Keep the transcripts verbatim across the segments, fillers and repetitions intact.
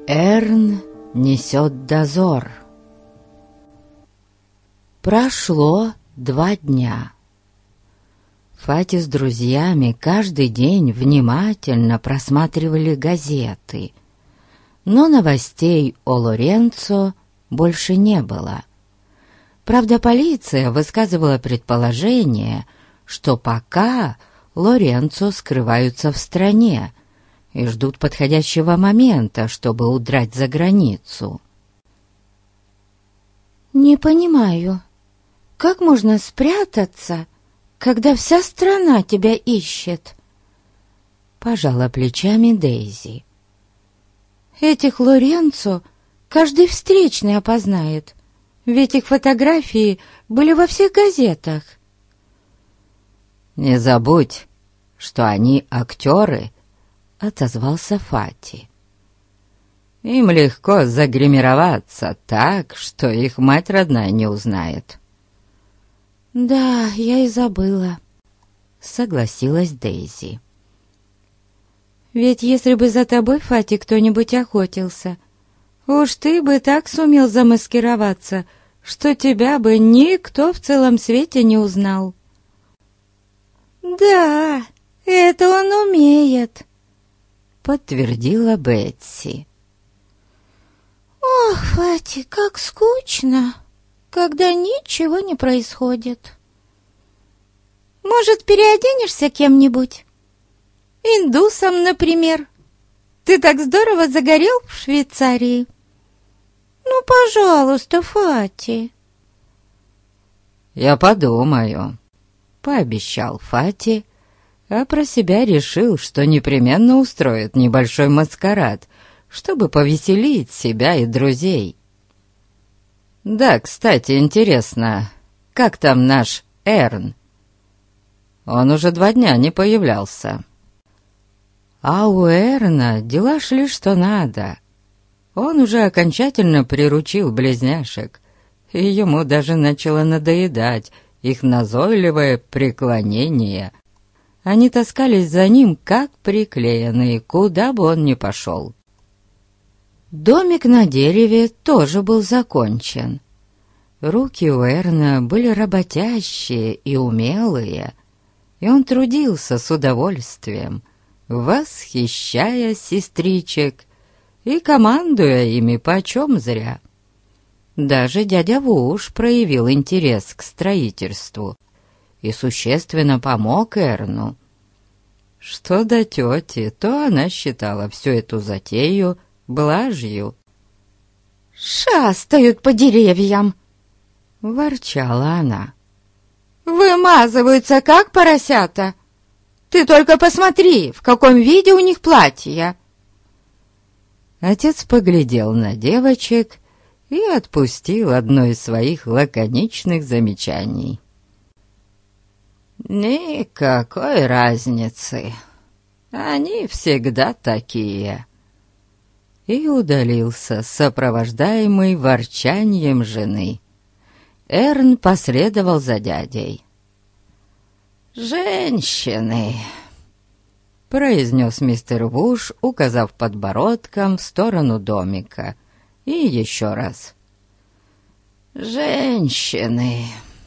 Эрн несет дозор. Прошло два дня. Фати с друзьями каждый день внимательно просматривали газеты, но новостей о Лоренцо больше не было. Правда, полиция высказывала предположение, что пока Лоренцо скрываются в стране и ждут подходящего момента, чтобы удрать за границу. «Не понимаю, как можно спрятаться, когда вся страна тебя ищет?» Пожала плечами Дейзи. «Этих Лоренцо каждый встречный опознает, ведь их фотографии были во всех газетах». «Не забудь, что они актеры», — отозвался Фати. «Им легко загримироваться так, что их мать родная не узнает». «Да, я и забыла», — согласилась Дейзи. «Ведь если бы за тобой, Фати, кто-нибудь охотился, уж ты бы так сумел замаскироваться, что тебя бы никто в целом свете не узнал». «Да, это он умеет», — подтвердила Бетси. «Ох, Фати, как скучно, когда ничего не происходит. Может, переоденешься кем-нибудь? Индусом, например. Ты так здорово загорел в Швейцарии. Ну, пожалуйста, Фати». «Я подумаю», — пообещал Фати, а про себя решил, что непременно устроит небольшой маскарад, чтобы повеселить себя и друзей. «Да, кстати, интересно, как там наш Эрн? Он уже два дня не появлялся». А у Эрна дела шли что надо. Он уже окончательно приручил близняшек, и ему даже начало надоедать их назойливое преклонение. Они таскались за ним, как приклеенные, куда бы он ни пошел. Домик на дереве тоже был закончен. Руки у Эрна были работящие и умелые, и он трудился с удовольствием, восхищая сестричек и командуя ими почем зря. Даже дядя Вуш проявил интерес к строительству и существенно помог Эрну. Что до тети, то она считала всю эту затею блажью. «Шастают по деревьям», — ворчала она. «Вымазываются, как поросята. Ты только посмотри, в каком виде у них платья». Отец поглядел на девочек и отпустил одно из своих лаконичных замечаний. «Никакой разницы. Они всегда такие». И удалился, сопровождаемый ворчанием жены. Эрн последовал за дядей. «Женщины», — произнес мистер Вуш, указав подбородком в сторону домика. И еще раз. «Женщины».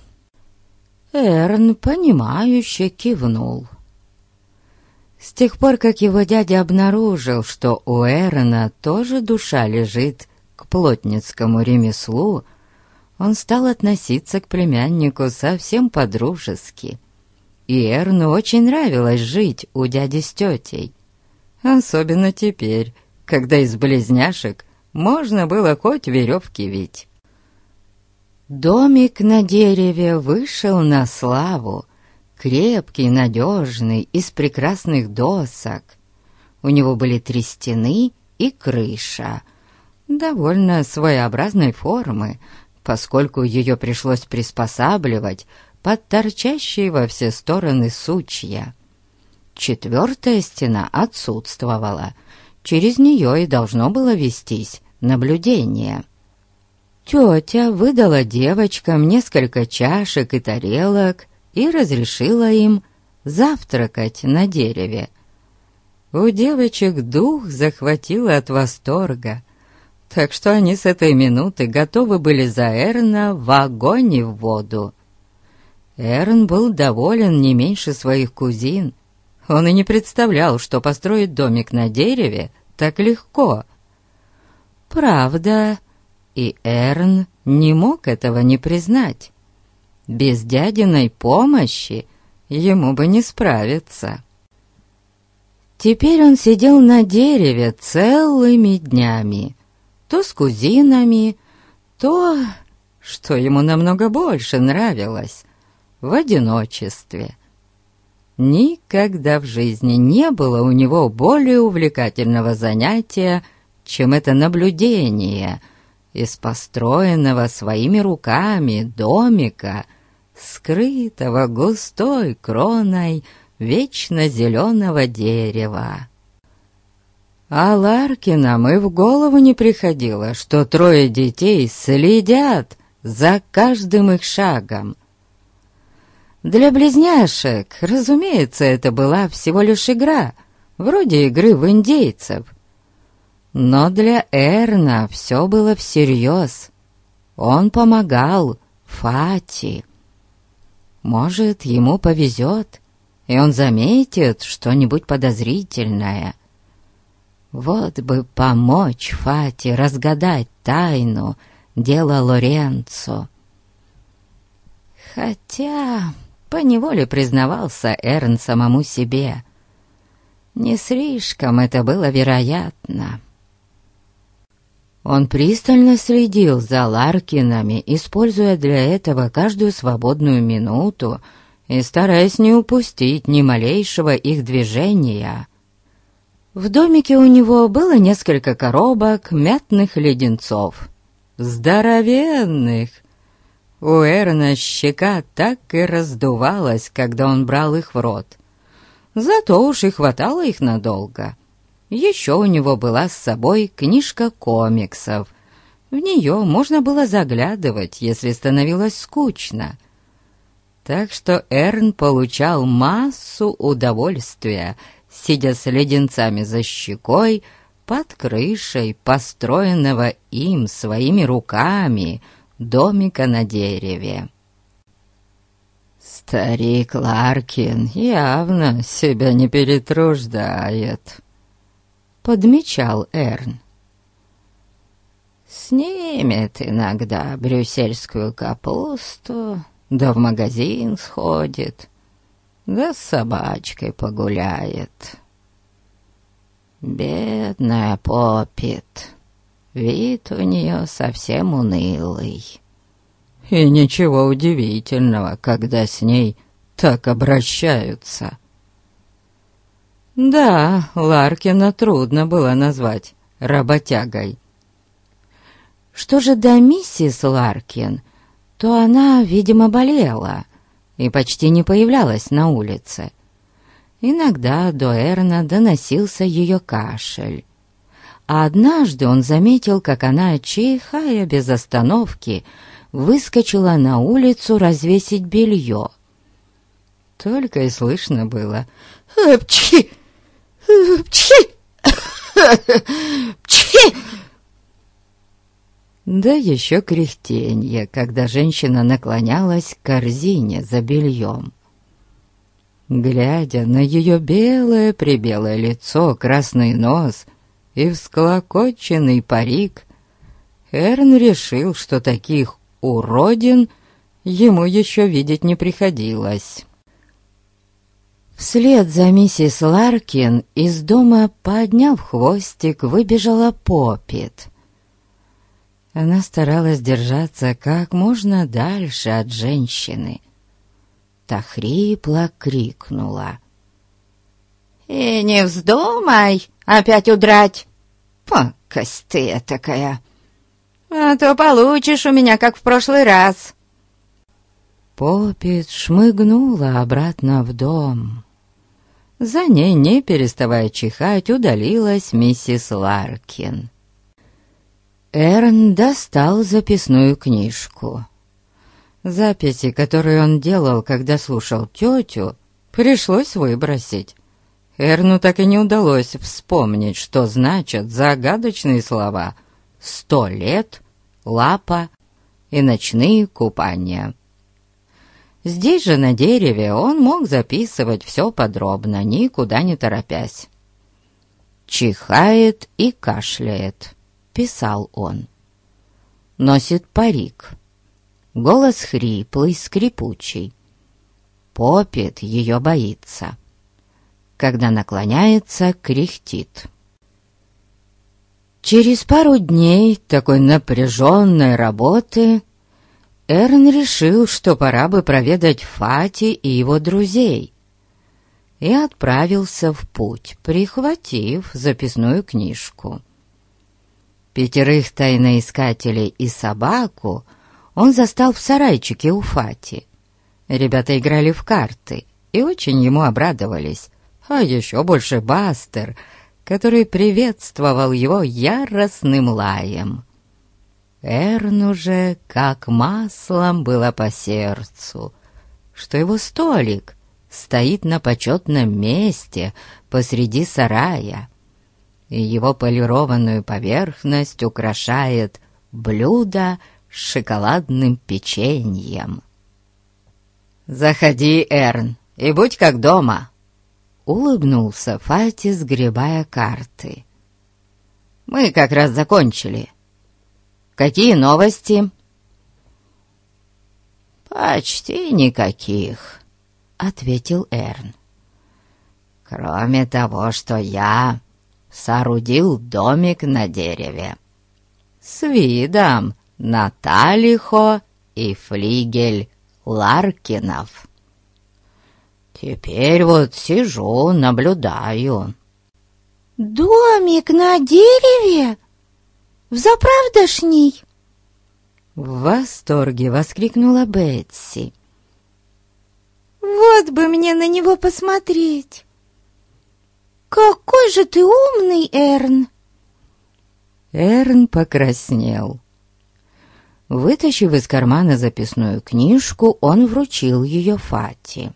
Эрн, понимающе кивнул. С тех пор, как его дядя обнаружил, что у Эрна тоже душа лежит к плотницкому ремеслу, он стал относиться к племяннику совсем по-дружески. И Эрну очень нравилось жить у дяди с тетей. Особенно теперь, когда из близняшек можно было хоть веревки вить. Домик на дереве вышел на славу. Крепкий, надежный, из прекрасных досок. У него были три стены и крыша, довольно своеобразной формы, поскольку ее пришлось приспосабливать под торчащие во все стороны сучья. Четвертая стена отсутствовала, через нее и должно было вестись наблюдение. Тетя выдала девочкам несколько чашек и тарелок и разрешила им завтракать на дереве. У девочек дух захватило от восторга. так что они с этой минуты готовы были за Эрна в огонь и в воду. Эрн был доволен не меньше своих кузин. Он и не представлял, что построить домик на дереве так легко. Правда, и Эрн не мог этого не признать. Без дядиной помощи ему бы не справиться. Теперь он сидел на дереве целыми днями, то с кузинами, то, что ему намного больше нравилось, в одиночестве. Никогда в жизни не было у него более увлекательного занятия, чем это наблюдение из построенного своими руками домика, скрытого густой кроной вечно зеленого дерева. А Ларкинам и в голову не приходило, что трое детей следят за каждым их шагом. Для близняшек, разумеется, это была всего лишь игра, вроде игры в индейцев. Но для Эрна все было всерьез. Он помогал Фати. Может, ему повезет, и он заметит что-нибудь подозрительное. Вот бы помочь Фати разгадать тайну дела Лоренцо. Хотя поневоле признавался Эрн самому себе. Не слишком это было вероятно. Он пристально следил за Ларкинами, используя для этого каждую свободную минуту и стараясь не упустить ни малейшего их движения. В домике у него было несколько коробок мятных леденцов. Здоровенных! У Эрна щека так и раздувалась, когда он брал их в рот. Зато уж и хватало их надолго. Еще у него была с собой книжка комиксов. В нее можно было заглядывать, если становилось скучно. Так что Эрн получал массу удовольствия, сидя с леденцами за щекой под крышей построенного им своими руками домика на дереве. «Старик Ларкин явно себя не перетруждает», — подмечал Эрн. «Снимет иногда брюссельскую капусту, да в магазин сходит, да с собачкой погуляет. Бедная Поппит, вид у нее совсем унылый. И ничего удивительного, когда с ней так обращаются». Да, Ларкина трудно было назвать работягой. Что же до миссис Ларкин, то она, видимо, болела и почти не появлялась на улице. Иногда до Эрна доносился ее кашель. А однажды он заметил, как она, чихая без остановки, выскочила на улицу развесить белье. Только и слышно было: «Пчхи! Пчхи! Пчхи!» Да еще кряхтенье, когда женщина наклонялась к корзине за бельем. Глядя на ее белое-пребелое лицо, красный нос и всклокоченный парик, Эрн решил, что таких уродин ему еще видеть не приходилось. Вслед за миссис Ларкин из дома, подняв хвостик, выбежала Поппит. Она старалась держаться как можно дальше от женщины. Та хрипло крикнула: «И не вздумай опять удрать, пакость ты такая, а то получишь у меня, как в прошлый раз». Поппит шмыгнула обратно в дом. За ней, не переставая чихать, удалилась миссис Ларкин. Эрн достал записную книжку. Записи, которые он делал, когда слушал тетю, пришлось выбросить. Эрну так и не удалось вспомнить, что значат загадочные слова «Сто лет», «Лапа» и «Ночные купания». Здесь же на дереве он мог записывать все подробно, никуда не торопясь. «Чихает и кашляет», — писал он. «Носит парик. Голос хриплый, скрипучий. Попит ее боится. Когда наклоняется, кряхтит». Через пару дней такой напряженной работы Эрн решил, что пора бы проведать Фати и его друзей, и отправился в путь, прихватив записную книжку. Пятерых тайноискателей и собаку он застал в сарайчике у Фати. Ребята играли в карты и очень ему обрадовались, а еще больше Бастер, который приветствовал его яростным лаем. Эрну же как маслом было по сердцу, что его столик стоит на почетном месте посреди сарая, и его полированную поверхность украшает блюдо с шоколадным печеньем. «Заходи, Эрн, и будь как дома!» — улыбнулся Фати, сгребая карты. «Мы как раз закончили. Какие новости?» «Почти никаких», — ответил Эрн. «Кроме того, что я соорудил домик на дереве с видом на Талихо и флигель Ларкинов. Теперь вот сижу, наблюдаю». «Домик на дереве? Взаправдошний?» В восторге воскликнула Бетси. «Вот бы мне на него посмотреть! Какой же ты умный, Эрн!» Эрн покраснел. Вытащив из кармана записную книжку, он вручил ее Фати.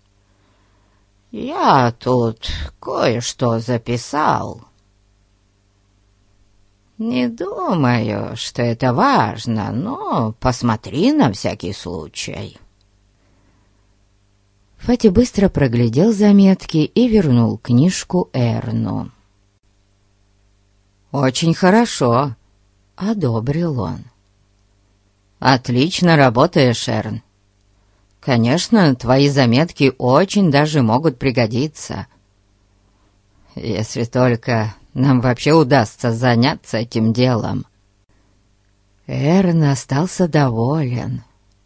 «Я тут кое-что записал. Не думаю, что это важно, но посмотри на всякий случай». Фати быстро проглядел заметки и вернул книжку Эрну. «Очень хорошо», — одобрил он. «Отлично работаешь, Эрн. Конечно, твои заметки очень даже могут пригодиться. Если только нам вообще удастся заняться этим делом». Эрн остался доволен.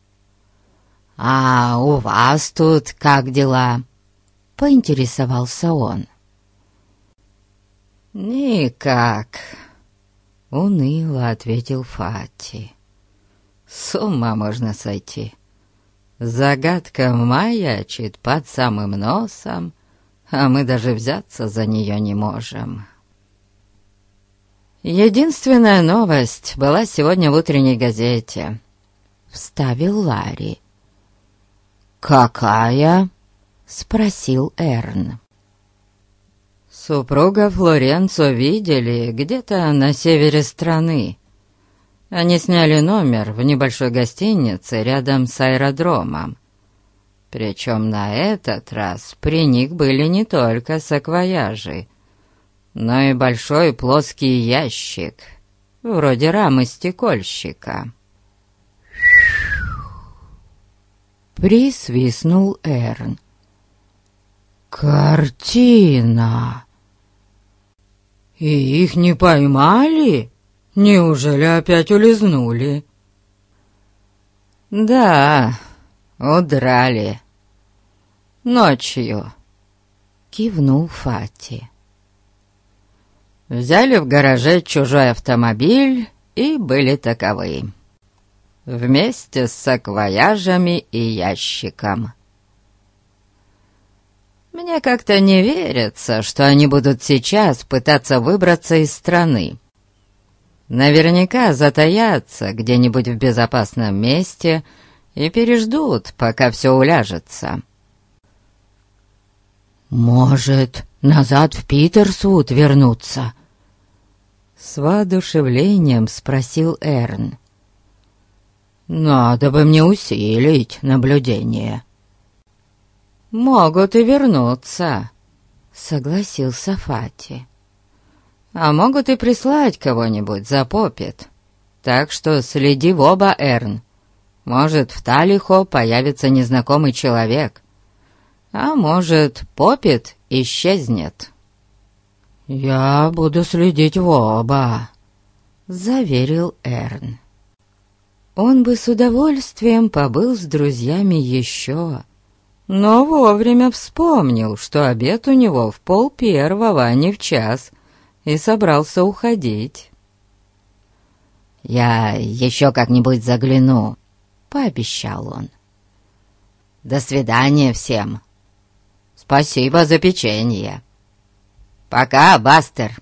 «А у вас тут как дела?» — поинтересовался он. «Никак», — уныло ответил Фати. «С ума можно сойти. Загадка маячит под самым носом, а мы даже взяться за нее не можем». «Единственная новость была сегодня в утренней газете», — вставил Ларри. «Какая?» — спросил Эрн. «Супруга Флоренцо видели где-то на севере страны. Они сняли номер в небольшой гостинице рядом с аэродромом. Причем на этот раз при них были не только саквояжи, но и большой плоский ящик, вроде рамы стекольщика». Присвистнул Эрн. «Картина! И их не поймали? Неужели опять улизнули?» «Да, удрали. Ночью», — кивнул Фати. «Взяли в гараже чужой автомобиль и были таковы. Вместе с саквояжами и ящиком. Мне как-то не верится, что они будут сейчас пытаться выбраться из страны. Наверняка затаятся где-нибудь в безопасном месте и переждут, пока все уляжется». «Может, назад в Питерсвуд вернуться?» — С воодушевлением спросил Эрн. «Надо бы мне усилить наблюдение». «Могут и вернуться», — согласился Фати. «А могут и прислать кого-нибудь за Поппит. Так что следи в оба, Эрн. Может, в Талихо появится незнакомый человек, а может, Поппит исчезнет». «Я буду следить в оба», — заверил Эрн. Он бы с удовольствием побыл с друзьями еще, но вовремя вспомнил, что обед у него в пол первого, а не в час, и собрался уходить. «Я еще как-нибудь загляну», — пообещал он. «До свидания всем. Спасибо за печенье. Пока, Бастер».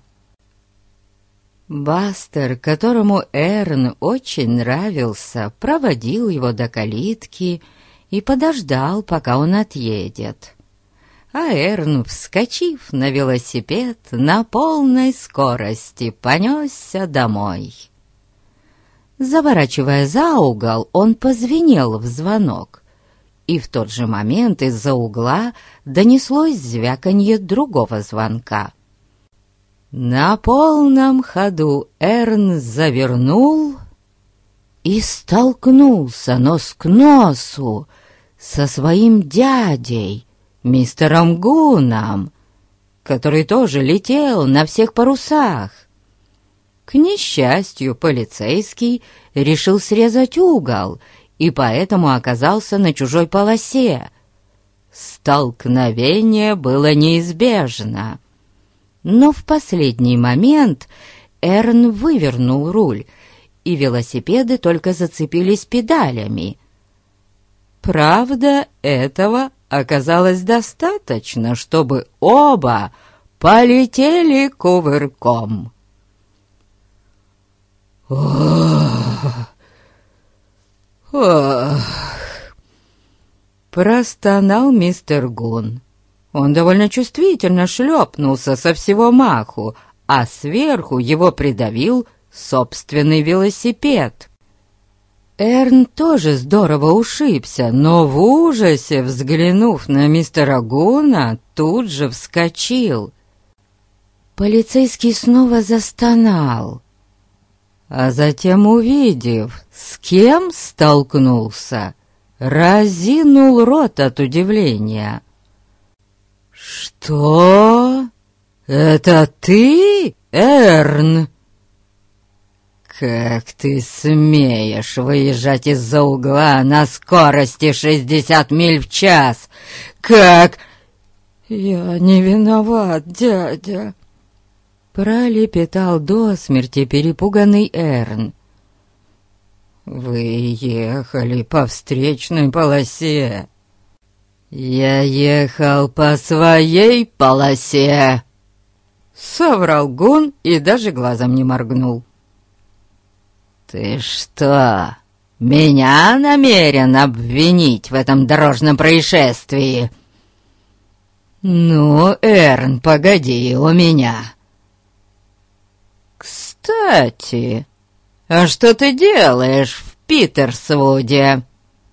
Бастер, которому Эрн очень нравился, проводил его до калитки и подождал, пока он отъедет. А Эрн, вскочив на велосипед, на полной скорости понесся домой. Заворачивая за угол, он позвенел в звонок, и в тот же момент из-за угла донеслось звяканье другого звонка. На полном ходу Эрн завернул и столкнулся нос к носу со своим дядей, мистером Гуном, который тоже летел на всех парусах. К несчастью, полицейский решил срезать угол и поэтому оказался на чужой полосе. Столкновение было неизбежно. Но в последний момент Эрн вывернул руль, и велосипеды только зацепились педалями. Правда, этого оказалось достаточно, чтобы оба полетели кувырком. «Ох! Ох!» — простонал мистер Гун. Он довольно чувствительно шлепнулся со всего маху, а сверху его придавил собственный велосипед. Эрн тоже здорово ушибся, но в ужасе, взглянув на мистера Гуна, тут же вскочил. Полицейский снова застонал, а затем, увидев, с кем столкнулся, разинул рот от удивления. «Что? Это ты, Эрн? Как ты смеешь выезжать из-за угла на скорости шестьдесят миль в час? Как...» «Я не виноват, дядя», — пролепетал до смерти перепуганный Эрн. «Вы ехали по встречной полосе». «Я ехал по своей полосе», — соврал Гун и даже глазом не моргнул. «Ты что, меня намерен обвинить в этом дорожном происшествии?» «Ну, Эрн, погоди у меня». «Кстати, а что ты делаешь в Питерсвуде?»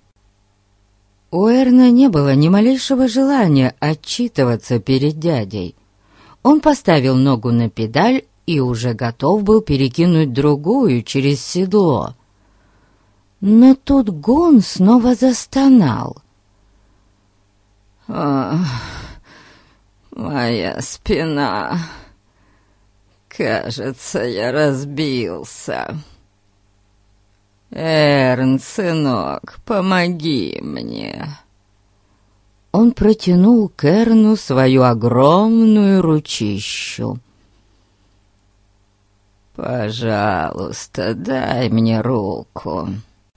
У Эрна не было ни малейшего желания отчитываться перед дядей. Он поставил ногу на педаль и уже готов был перекинуть другую через седло. Но тут Гун снова застонал. «Ах, моя спина! Кажется, я разбился. Эрн, сынок, помоги мне!» Он протянул к Эрну свою огромную ручищу. «Пожалуйста, дай мне руку».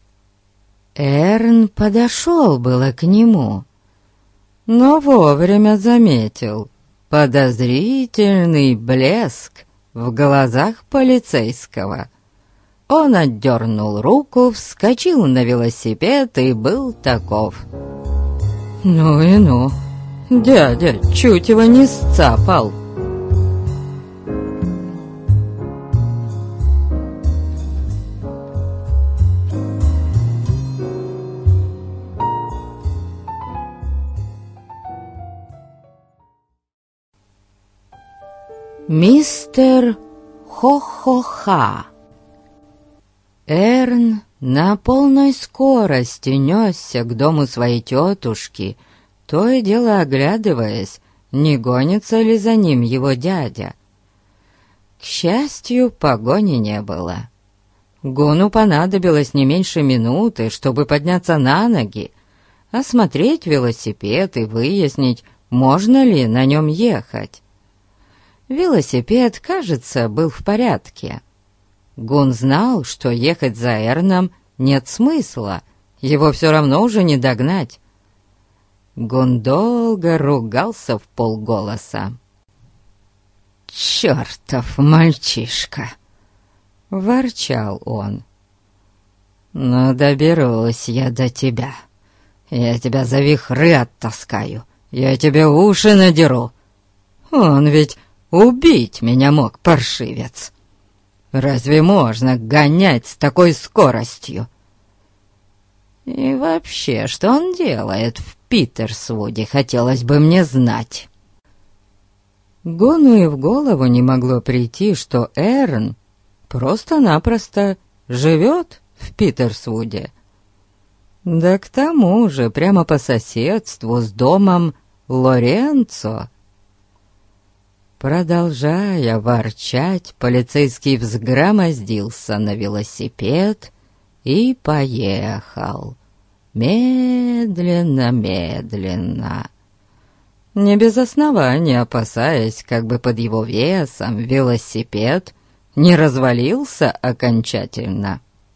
Эрн подошел было к нему, но вовремя заметил подозрительный блеск в глазах полицейского. Он отдернул руку, вскочил на велосипед и был таков. «Ну и ну, дядя чуть его не сцапал». Мистер Хо-Хо-Ха. Эрн на полной скорости несся к дому своей тетушки, то и дело оглядываясь, не гонится ли за ним его дядя. К счастью, погони не было. Гуну понадобилось не меньше минуты, чтобы подняться на ноги, осмотреть велосипед и выяснить, можно ли на нем ехать. Велосипед, кажется, был в порядке. Гун знал, что ехать за Эрном нет смысла, его все равно уже не догнать. Гун долго ругался в полголоса. «Чертов мальчишка!» — ворчал он. «Ну, доберусь я до тебя. Я тебя за вихры оттаскаю, я тебе уши надеру. Он ведь убить меня мог, паршивец. Разве можно гонять с такой скоростью? И вообще, что он делает в Питерсвуде, хотелось бы мне знать». Гуну и в голову не могло прийти, что Эрн просто-напросто живет в Питерсвуде. Да к тому же прямо по соседству с домом Лоренцо. Продолжая ворчать, полицейский взгромоздился на велосипед и поехал. Медленно-медленно. Не без основания опасаясь, как бы под его весом велосипед не развалился окончательно.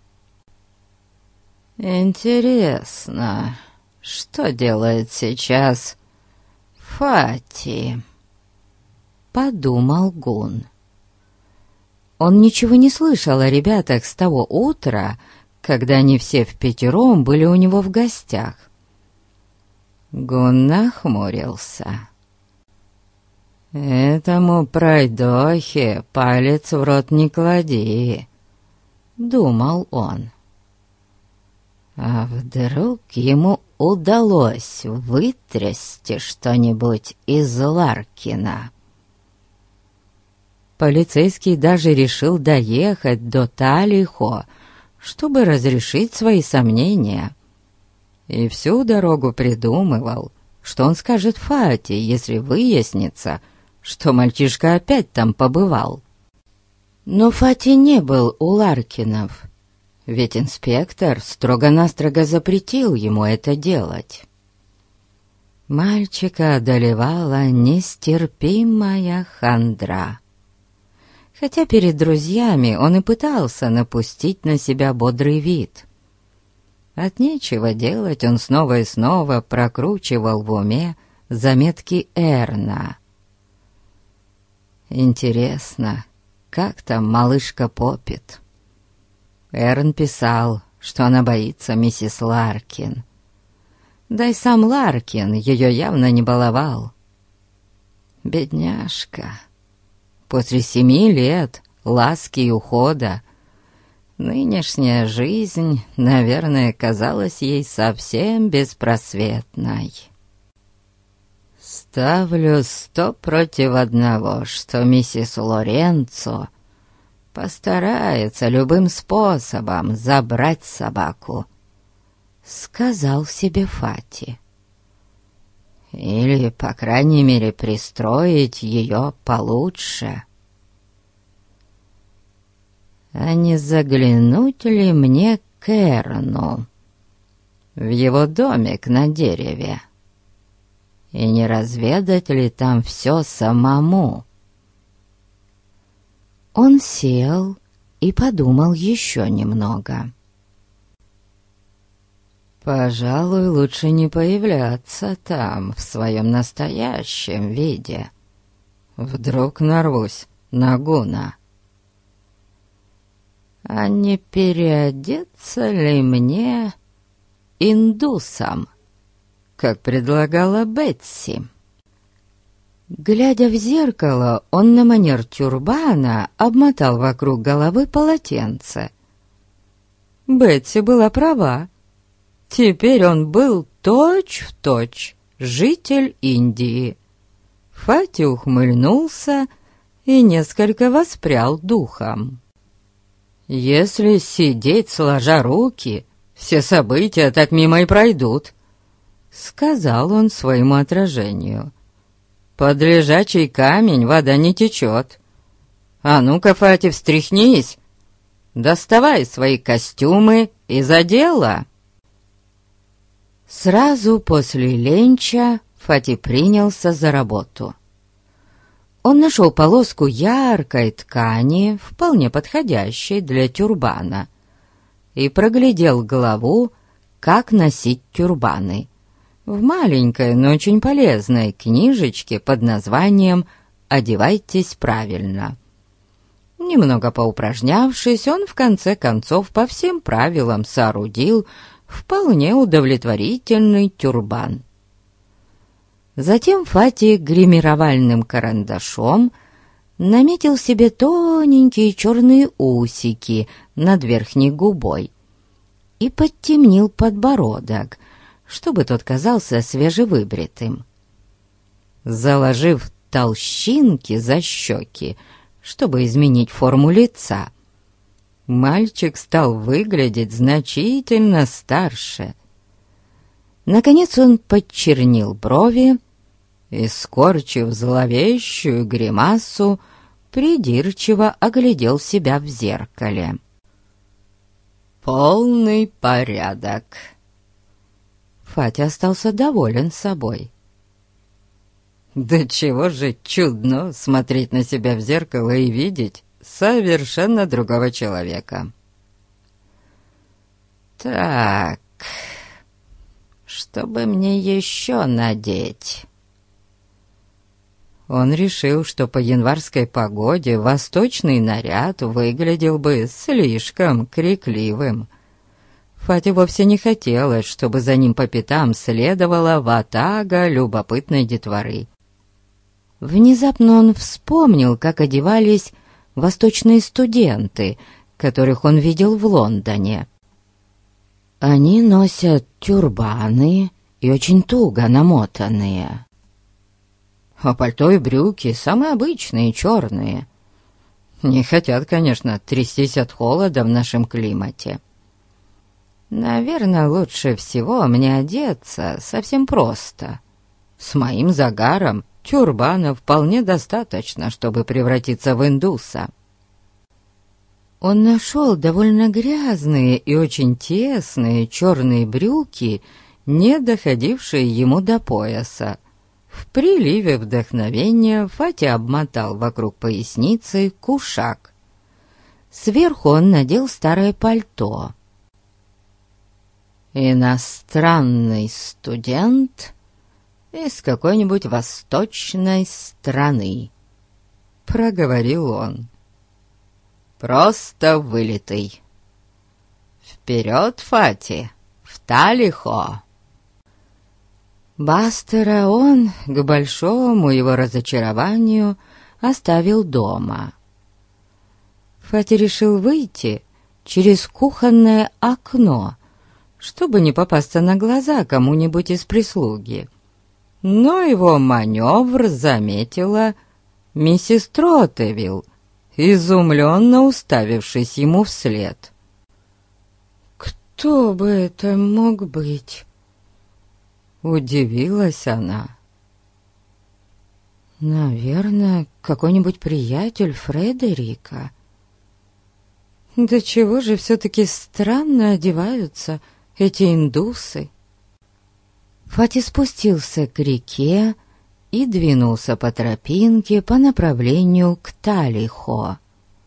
«Интересно, что делает сейчас Фати?» — подумал Гун. Он ничего не слышал о ребятах с того утра, когда они все впятером были у него в гостях. Гун нахмурился. «Этому пройдохе палец в рот не клади», — думал он. А вдруг ему удалось вытрясти что-нибудь из Ларкина? Полицейский даже решил доехать до Талихо, чтобы разрешить свои сомнения. И всю дорогу придумывал, что он скажет Фати, если выяснится, что мальчишка опять там побывал. Но Фати не был у Ларкинов, ведь инспектор строго-настрого запретил ему это делать. Мальчика одолевала нестерпимая хандра. Хотя перед друзьями он и пытался напустить на себя бодрый вид. От нечего делать он снова и снова прокручивал в уме заметки Эрна. Интересно, как там малышка Поппит? Эрн писал, что она боится миссис Ларкин. Да и сам Ларкин ее явно не баловал. Бедняжка. После семи лет ласки и ухода нынешняя жизнь, наверное, казалась ей совсем беспросветной. Ставлю сто против одного, что миссис Лоренцо постарается любым способом забрать собаку, сказал себе Фати. Или, по крайней мере, пристроить ее получше. А не заглянуть ли мне к Эрну в его домик на дереве? И не разведать ли там все самому? Он сел и подумал еще немного. Пожалуй, лучше не появляться там в своем настоящем виде. Вдруг нарвусь на Гуна. А не переодеться ли мне индусом, как предлагала Бетси? Глядя в зеркало, он на манер тюрбана обмотал вокруг головы полотенце. Бетси была права. Теперь он был точь-в-точь житель Индии. Фати ухмыльнулся и несколько воспрял духом. «Если сидеть сложа руки, все события так мимо и пройдут», — сказал он своему отражению. «Под лежачий камень вода не течет. А ну-ка, Фати, встряхнись, доставай свои костюмы и за дело». Сразу после ленча Фати принялся за работу. Он нашел полоску яркой ткани, вполне подходящей для тюрбана, и проглядел главу «Как носить тюрбаны» в маленькой, но очень полезной книжечке под названием «Одевайтесь правильно». Немного поупражнявшись, он в конце концов по всем правилам соорудил вполне удовлетворительный тюрбан. Затем Фати гримировальным карандашом наметил себе тоненькие черные усики над верхней губой и подтемнил подбородок, чтобы тот казался свежевыбритым. Заложив толщинки за щеки, чтобы изменить форму лица, мальчик стал выглядеть значительно старше. Наконец он подчернил брови и, скорчив зловещую гримасу, придирчиво оглядел себя в зеркале. Полный порядок. Фати остался доволен собой. Да чего же чудно смотреть на себя в зеркало и видеть совершенно другого человека. Так, что бы мне еще надеть? Он решил, что по январской погоде восточный наряд выглядел бы слишком крикливым. Фате вовсе не хотелось, чтобы за ним по пятам следовала ватага любопытной детворы. Внезапно он вспомнил, как одевались восточные студенты, которых он видел в Лондоне. Они носят тюрбаны и очень туго намотанные. А пальто и брюки самые обычные, черные. Не хотят, конечно, трястись от холода в нашем климате. Наверное, лучше всего мне одеться совсем просто. С моим загаром тюрбана вполне достаточно, чтобы превратиться в индуса. Он нашел довольно грязные и очень тесные черные брюки, не доходившие ему до пояса. В приливе вдохновения Фати обмотал вокруг поясницы кушак. Сверху он надел старое пальто. «Иностранный студент из какой-нибудь восточной страны», — проговорил он. «Просто вылитый. Вперед, Фати, в Талихо!» Бастера он, к большому его разочарованию, оставил дома. Фати решил выйти через кухонное окно, чтобы не попасться на глаза кому-нибудь из прислуги. Но его маневр заметила миссис Тротевилл, изумленно уставившись ему вслед. «Кто бы это мог быть?» Удивилась она. «Наверное, какой-нибудь приятель Фредерика. Да чего же все-таки странно одеваются эти индусы?» Фати спустился к реке и двинулся по тропинке по направлению к Талихо.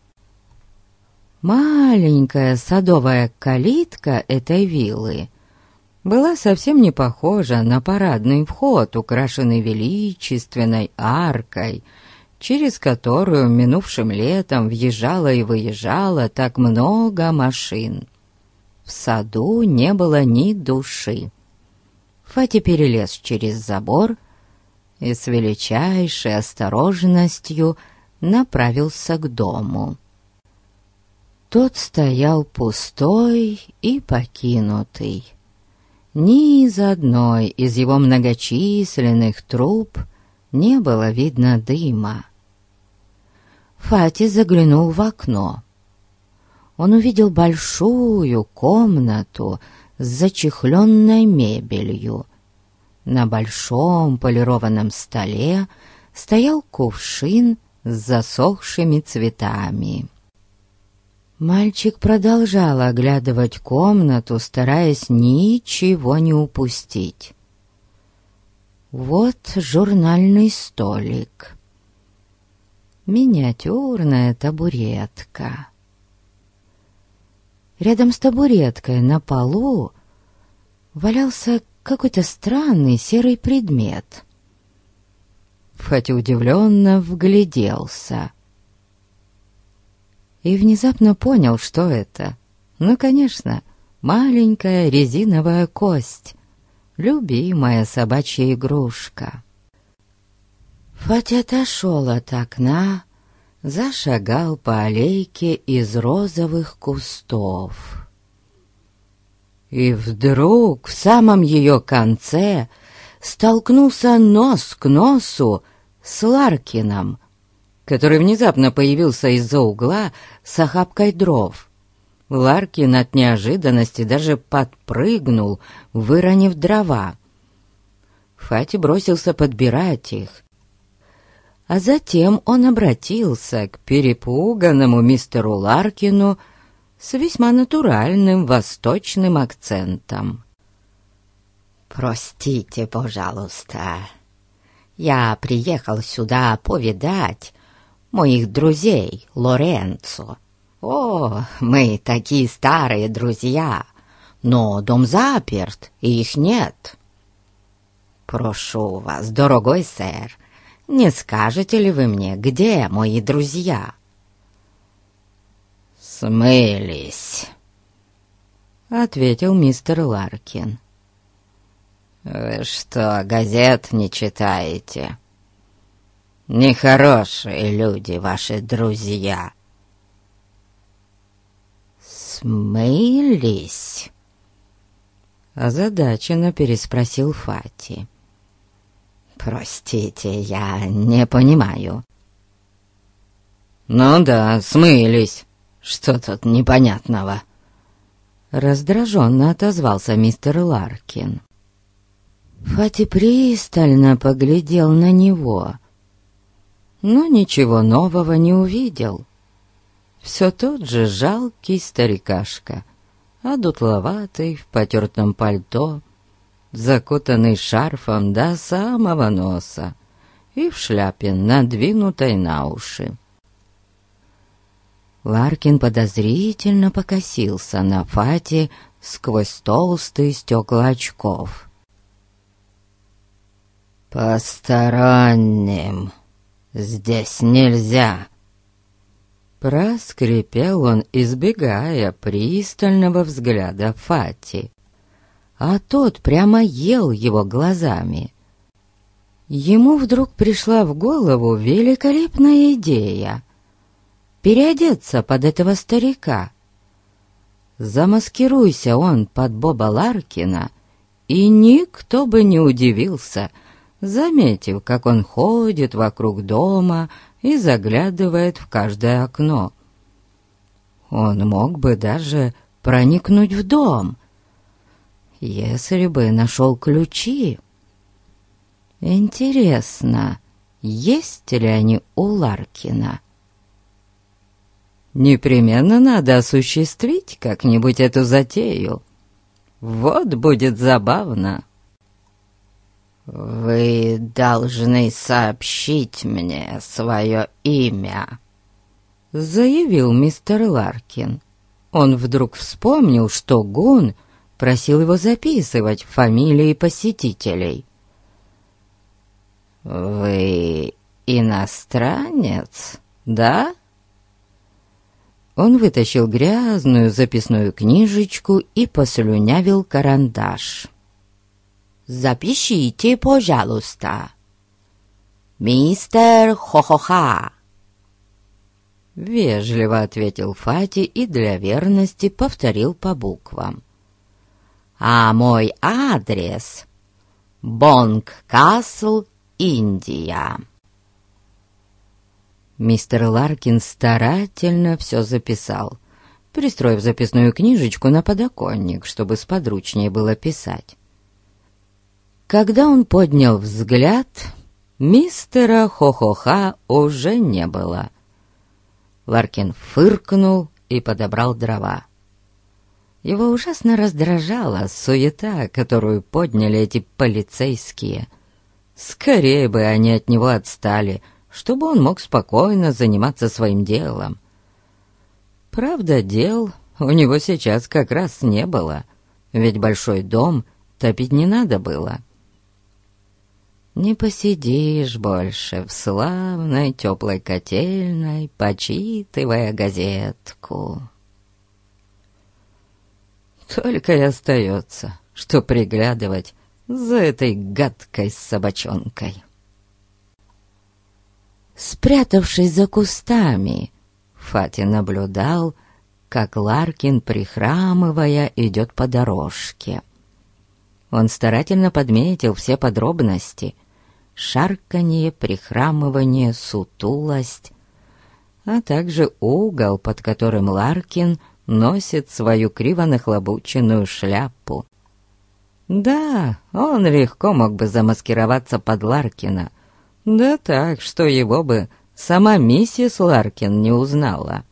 Маленькая садовая калитка этой виллы была совсем не похожа на парадный вход, украшенный величественной аркой, через которую минувшим летом въезжало и выезжало так много машин. В саду не было ни души. Фати перелез через забор и с величайшей осторожностью направился к дому. Тот стоял пустой и покинутый. Ни из одной из его многочисленных труб не было видно дыма. Фати заглянул в окно. Он увидел большую комнату с зачехленной мебелью. На большом полированном столе стоял кувшин с засохшими цветами. Мальчик продолжал оглядывать комнату, стараясь ничего не упустить. Вот журнальный столик. Миниатюрная табуретка. Рядом с табуреткой на полу валялся какой-то странный серый предмет. Фати удивленно вгляделся и внезапно понял, что это. Ну, конечно, маленькая резиновая кость, любимая собачья игрушка. Фати отошел от окна, зашагал по аллейке из розовых кустов. И вдруг в самом ее конце столкнулся нос к носу с Ларкином, который внезапно появился из-за угла с охапкой дров. Ларкин от неожиданности даже подпрыгнул, выронив дрова. Фати бросился подбирать их. А затем он обратился к перепуганному мистеру Ларкину с весьма натуральным восточным акцентом. «Простите, пожалуйста, я приехал сюда повидать моих друзей Лоренцо. О, мы такие старые друзья, но дом заперт, и их нет. Прошу вас, дорогой сэр, не скажете ли вы мне, где мои друзья?» «Смылись», — ответил мистер Ларкин. «Вы что, газет не читаете? Нехорошие люди ваши друзья». «Смылись?» — озадаченно переспросил Фати. «Простите, я не понимаю». «Ну да, смылись. Что тут непонятного?» Раздраженно отозвался мистер Ларкин. Фати пристально поглядел на него, но ничего нового не увидел. Все тот же жалкий старикашка, одутловатый в потертом пальто, закутанный шарфом до самого носа и в шляпе, надвинутой на уши. Ларкин подозрительно покосился на Фати сквозь толстые стекла очков. «Посторонним здесь нельзя», — проскрипел он, избегая пристального взгляда Фати. А тот прямо ел его глазами. Ему вдруг пришла в голову великолепная идея — переодеться под этого старика. Замаскируйся он под Боба Ларкина, и никто бы не удивился, заметив, как он ходит вокруг дома и заглядывает в каждое окно. Он мог бы даже проникнуть в дом, если бы нашел ключи. Интересно, есть ли они у Ларкина? Непременно надо осуществить как-нибудь эту затею. Вот будет забавно. «Вы должны сообщить мне свое имя», — заявил мистер Ларкин. Он вдруг вспомнил, что Гун просил его записывать фамилии посетителей. «Вы иностранец, да?» Он вытащил грязную записную книжечку и послюнявил карандаш. «Запишите, пожалуйста. Мистер Хо-Хо-Ха». Вежливо ответил Фати и для верности повторил по буквам. «А мой адрес — Бонг-Касл, Индия». Мистер Ларкин старательно все записал, пристроив записную книжечку на подоконник, чтобы сподручнее было писать. Когда он поднял взгляд, мистера Хо-Хо-Ха уже не было. Ларкин фыркнул и подобрал дрова. Его ужасно раздражала суета, которую подняли эти полицейские. Скорее бы они от него отстали, чтобы он мог спокойно заниматься своим делом. Правда, дел у него сейчас как раз не было, ведь большой дом топить не надо было. Не посидишь больше в славной теплой котельной, почитывая газетку. Только и остается, что приглядывать за этой гадкой собачонкой. Спрятавшись за кустами, Фати наблюдал, как Ларкин, прихрамывая, идет по дорожке. Он старательно подметил все подробности: шарканье, прихрамывание, сутулость, а также угол, под которым Ларкин носит свою криво нахлобученную шляпу. Да, он легко мог бы замаскироваться под Ларкина, да так, что его бы сама миссис Ларкин не узнала.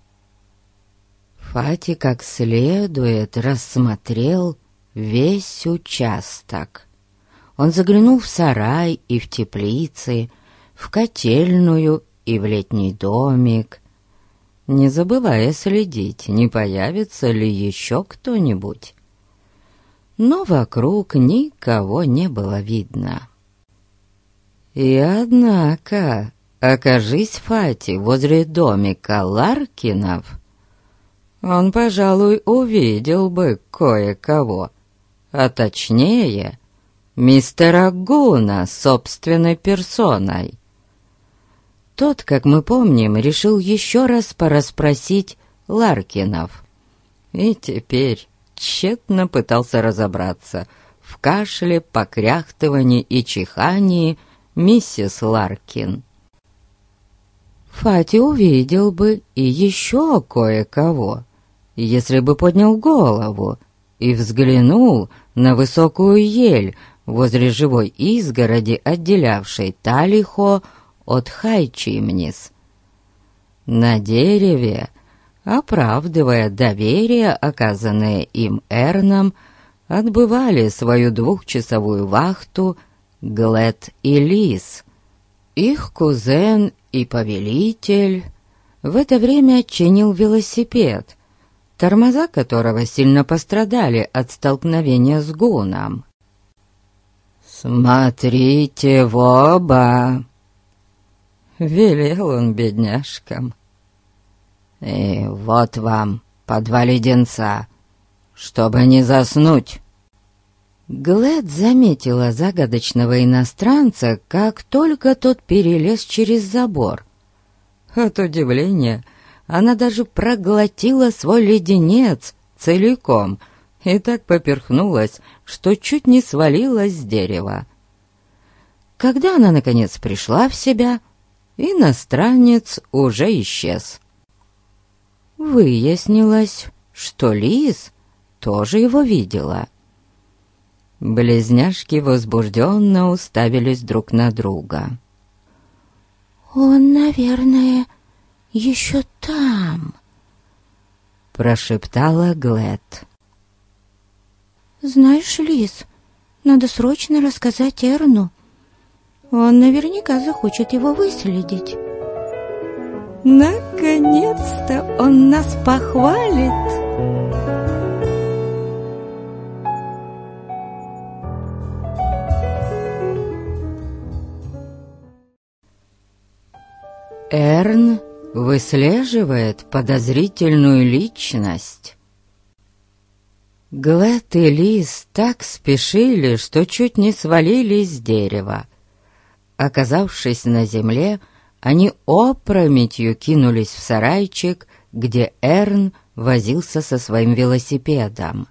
Фати как следует рассмотрел весь участок. Он заглянул в сарай и в теплицы, в котельную и в летний домик, не забывая следить, не появится ли еще кто-нибудь. Но вокруг никого не было видно. И однако, окажись Фати возле домика Ларкинов, он, пожалуй, увидел бы кое-кого, а точнее, мистера Гуна собственной персоной. Тот, как мы помним, решил еще раз порасспросить Ларкинов, и теперь тщетно пытался разобраться в кашле, покряхтывании и чихании миссис Ларкин. Фати увидел бы и еще кое-кого, если бы поднял голову и взглянул на высокую ель возле живой изгороди, отделявшей Талихо от Хайчимнис. На дереве, оправдывая доверие, оказанное им Эрном, отбывали свою двухчасовую вахту Глэд и Лис. Их кузен и повелитель в это время чинил велосипед, тормоза которого сильно пострадали от столкновения с Гуном. «Смотрите в оба!» — велел он бедняжкам. «И вот вам по два леденца, чтобы не заснуть». Глэд заметила загадочного иностранца, как только тот перелез через забор. От удивления она даже проглотила свой леденец целиком и так поперхнулась, что чуть не свалилась с дерева. Когда она, наконец, пришла в себя, иностранец уже исчез. Выяснилось, что Лиз тоже его видела. Близняшки возбужденно уставились друг на друга. «Он, наверное, еще там», — прошептала Глэд. «Знаешь, Лиз, надо срочно рассказать Эрну. Он наверняка захочет его выследить». «Наконец-то он нас похвалит!» Эрн выслеживает подозрительную личность. Глэд и Лиз так спешили, что чуть не свалились с дерева. Оказавшись на земле, они опрометью кинулись в сарайчик, где Эрн возился со своим велосипедом.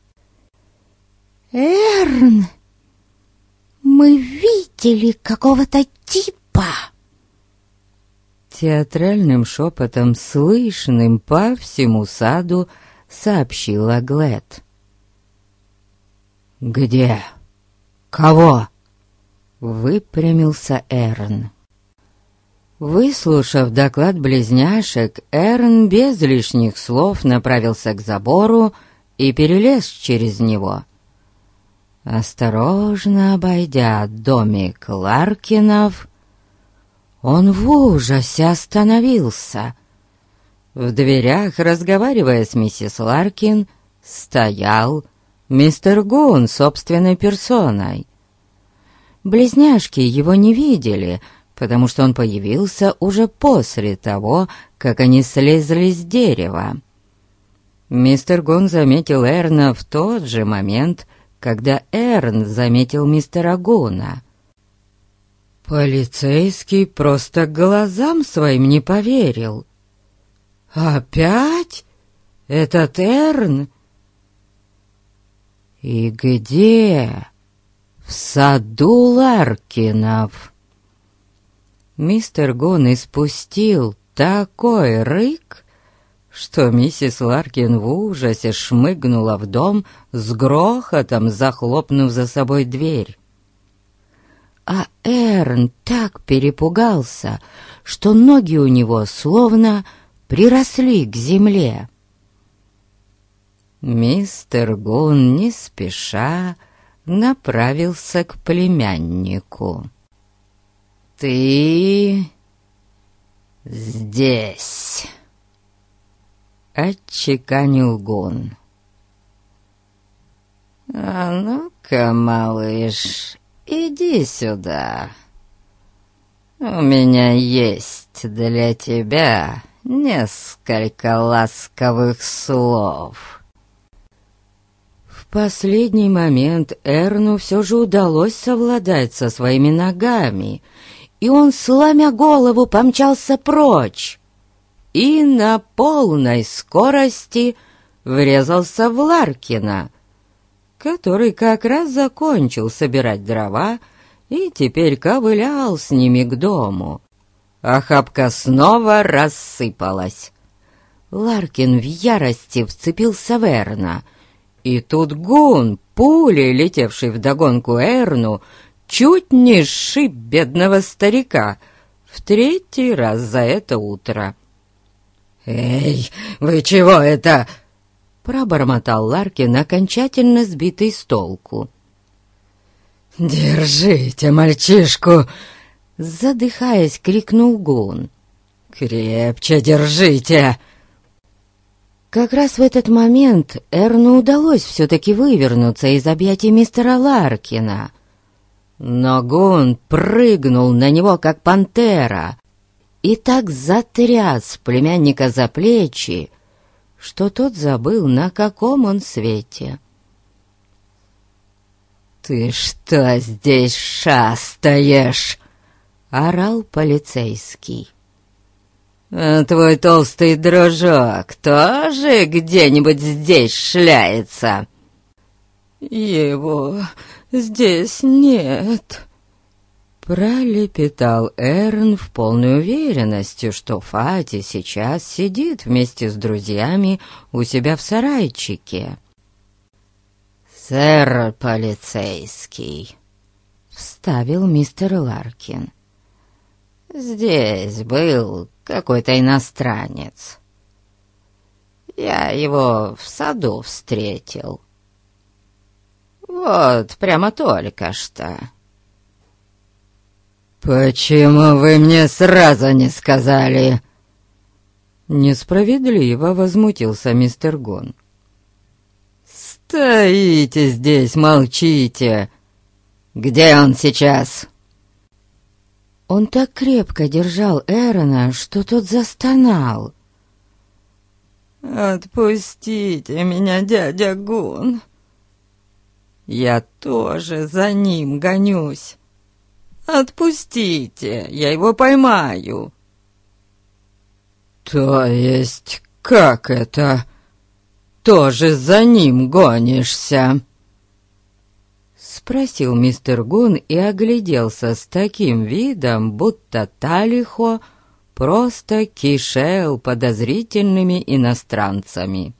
«Эрн, мы видели какого-то типа!» театральным шепотом, слышным по всему саду, сообщила Глэд. «Где? Кого?» — выпрямился Эрн. Выслушав доклад близняшек, Эрн без лишних слов направился к забору и перелез через него. Осторожно обойдя домик Ларкинов, он в ужасе остановился. В дверях, разговаривая с миссис Ларкин, стоял мистер Гун собственной персоной. Близняшки его не видели, потому что он появился уже после того, как они слезли с дерева. Мистер Гун заметил Эрна в тот же момент, когда Эрн заметил мистера Гуна. Полицейский просто глазам своим не поверил. «Опять? Этот Эрн? И где? В саду Ларкинов». Мистер Гун испустил такой рык, что миссис Ларкин в ужасе шмыгнула в дом, с грохотом захлопнув за собой дверь. А Эрн так перепугался, что ноги у него словно приросли к земле. Мистер Гун не спеша направился к племяннику. «Ты здесь», — отчеканил Гун. «А ну-ка, малыш, иди сюда. У меня есть для тебя несколько ласковых слов». В последний момент Эрну все же удалось совладать со своими ногами, и он, сломя голову, помчался прочь и на полной скорости врезался в Ларкина, который как раз закончил собирать дрова и теперь ковылял с ними к дому. Охапка снова рассыпалась. Ларкин в ярости вцепился в Эрна, и тут Гун, пулей летевший вдогонку Эрну, чуть не сшиб бедного старика в третий раз за это утро. «Эй, вы чего это?» — пробормотал Ларкин, окончательно сбитый с толку. «Держите мальчишку!» — задыхаясь, крикнул Гун. «Крепче держите!» Как раз в этот момент Эрну удалось все-таки вывернуться из объятий мистера Ларкина. Но Гун прыгнул на него, как пантера, и так затряс племянника за плечи, что тот забыл, на каком он свете. «Ты что здесь шастаешь?» — орал полицейский. «А твой толстый дружок тоже где-нибудь здесь шляется?» «Его здесь нет», — пролепетал Эрн в полной уверенности, что Фати сейчас сидит вместе с друзьями у себя в сарайчике. «Сэр полицейский», — вставил мистер Ларкин, — «здесь был какой-то иностранец. Я его в саду встретил. Вот прямо только что». «Почему вы мне сразу не сказали?» Несправедливо возмутился мистер Гун. «Стоите здесь, молчите! Где он сейчас?» Он так крепко держал Эрона, что тот застонал. «Отпустите меня, дядя Гун! Я тоже за ним гонюсь! Отпустите, я его поймаю!» «То есть как это? Тоже за ним гонишься?» Спросил мистер Гун и огляделся с таким видом, будто Талихо просто кишел подозрительными иностранцами.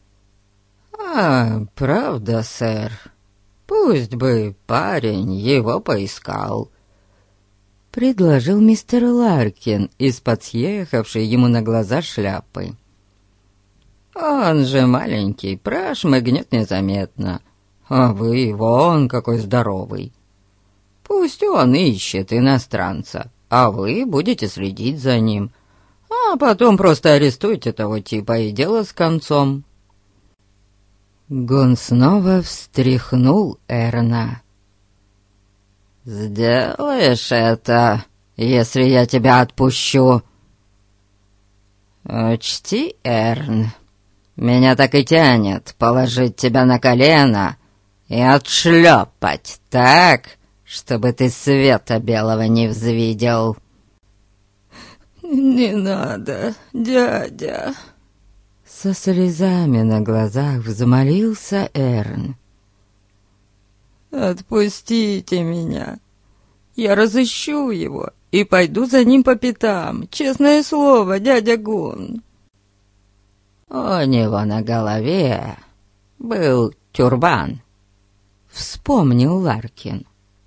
«А, правда, сэр, пусть бы парень его поискал», — предложил мистер Ларкин из-под съехавшей ему на глаза шляпы. «Он же маленький, прошмыгнет незаметно, а вы вон какой здоровый. Пусть он ищет иностранца, а вы будете следить за ним, а потом просто арестуйте того типа и дело с концом». Гун снова встряхнул Эрна. «Сделаешь это, если я тебя отпущу?» «Учти, Эрн, меня так и тянет положить тебя на колено и отшлепать так, чтобы ты света белого не взвидел». «Не надо, дядя!» Со слезами на глазах взмолился Эрн. «Отпустите меня. Я разыщу его и пойду за ним по пятам. Честное слово, дядя Гун». «У него на голове был тюрбан», — вспомнил Ларкин.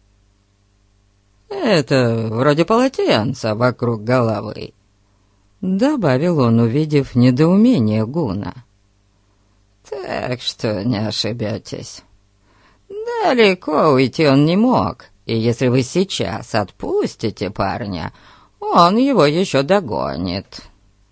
«Это вроде полотенца вокруг головы», — добавил он, увидев недоумение Гуна. «Так что не ошибетесь. Далеко уйти он не мог, и если вы сейчас отпустите парня, он его еще догонит».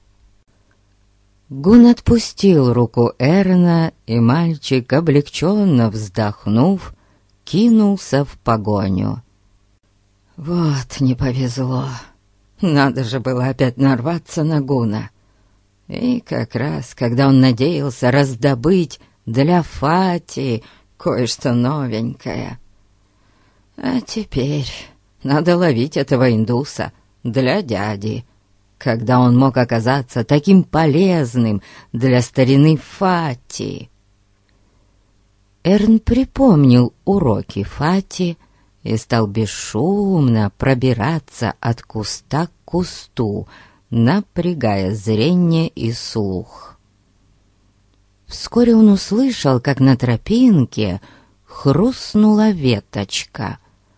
Гун отпустил руку Эрна, и мальчик, облегченно вздохнув, кинулся в погоню. Вот не повезло. Надо же было опять нарваться на Гуна. И как раз, когда он надеялся раздобыть для Фати кое-что новенькое. А теперь надо ловить этого индуса для дяди, когда он мог оказаться таким полезным для старины Фати. Эрн припомнил уроки Фати и стал бесшумно пробираться от куста к кусту, напрягая зрение и слух. Вскоре он услышал, как на тропинке хрустнула веточка.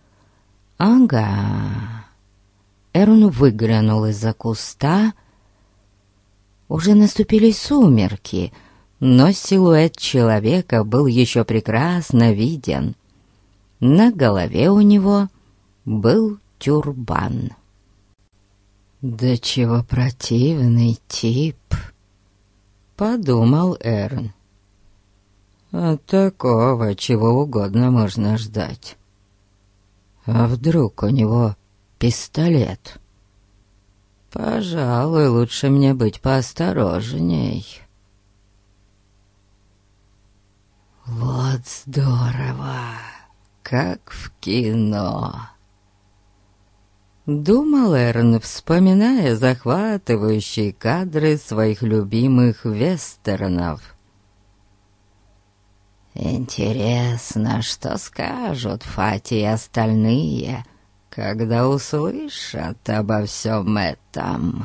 Ага. Эрн выглянул из-за куста. Уже наступили сумерки, но силуэт человека был еще прекрасно виден. На голове у него был тюрбан. «Да чего противный тип!» — подумал Эрн. «От такого чего угодно можно ждать. А вдруг у него пистолет? Пожалуй, лучше мне быть поосторожней». «Вот здорово! Как в кино!» Думал Эрн, вспоминая захватывающие кадры своих любимых вестернов. «Интересно, что скажут Фати и остальные, когда услышат обо всем этом?»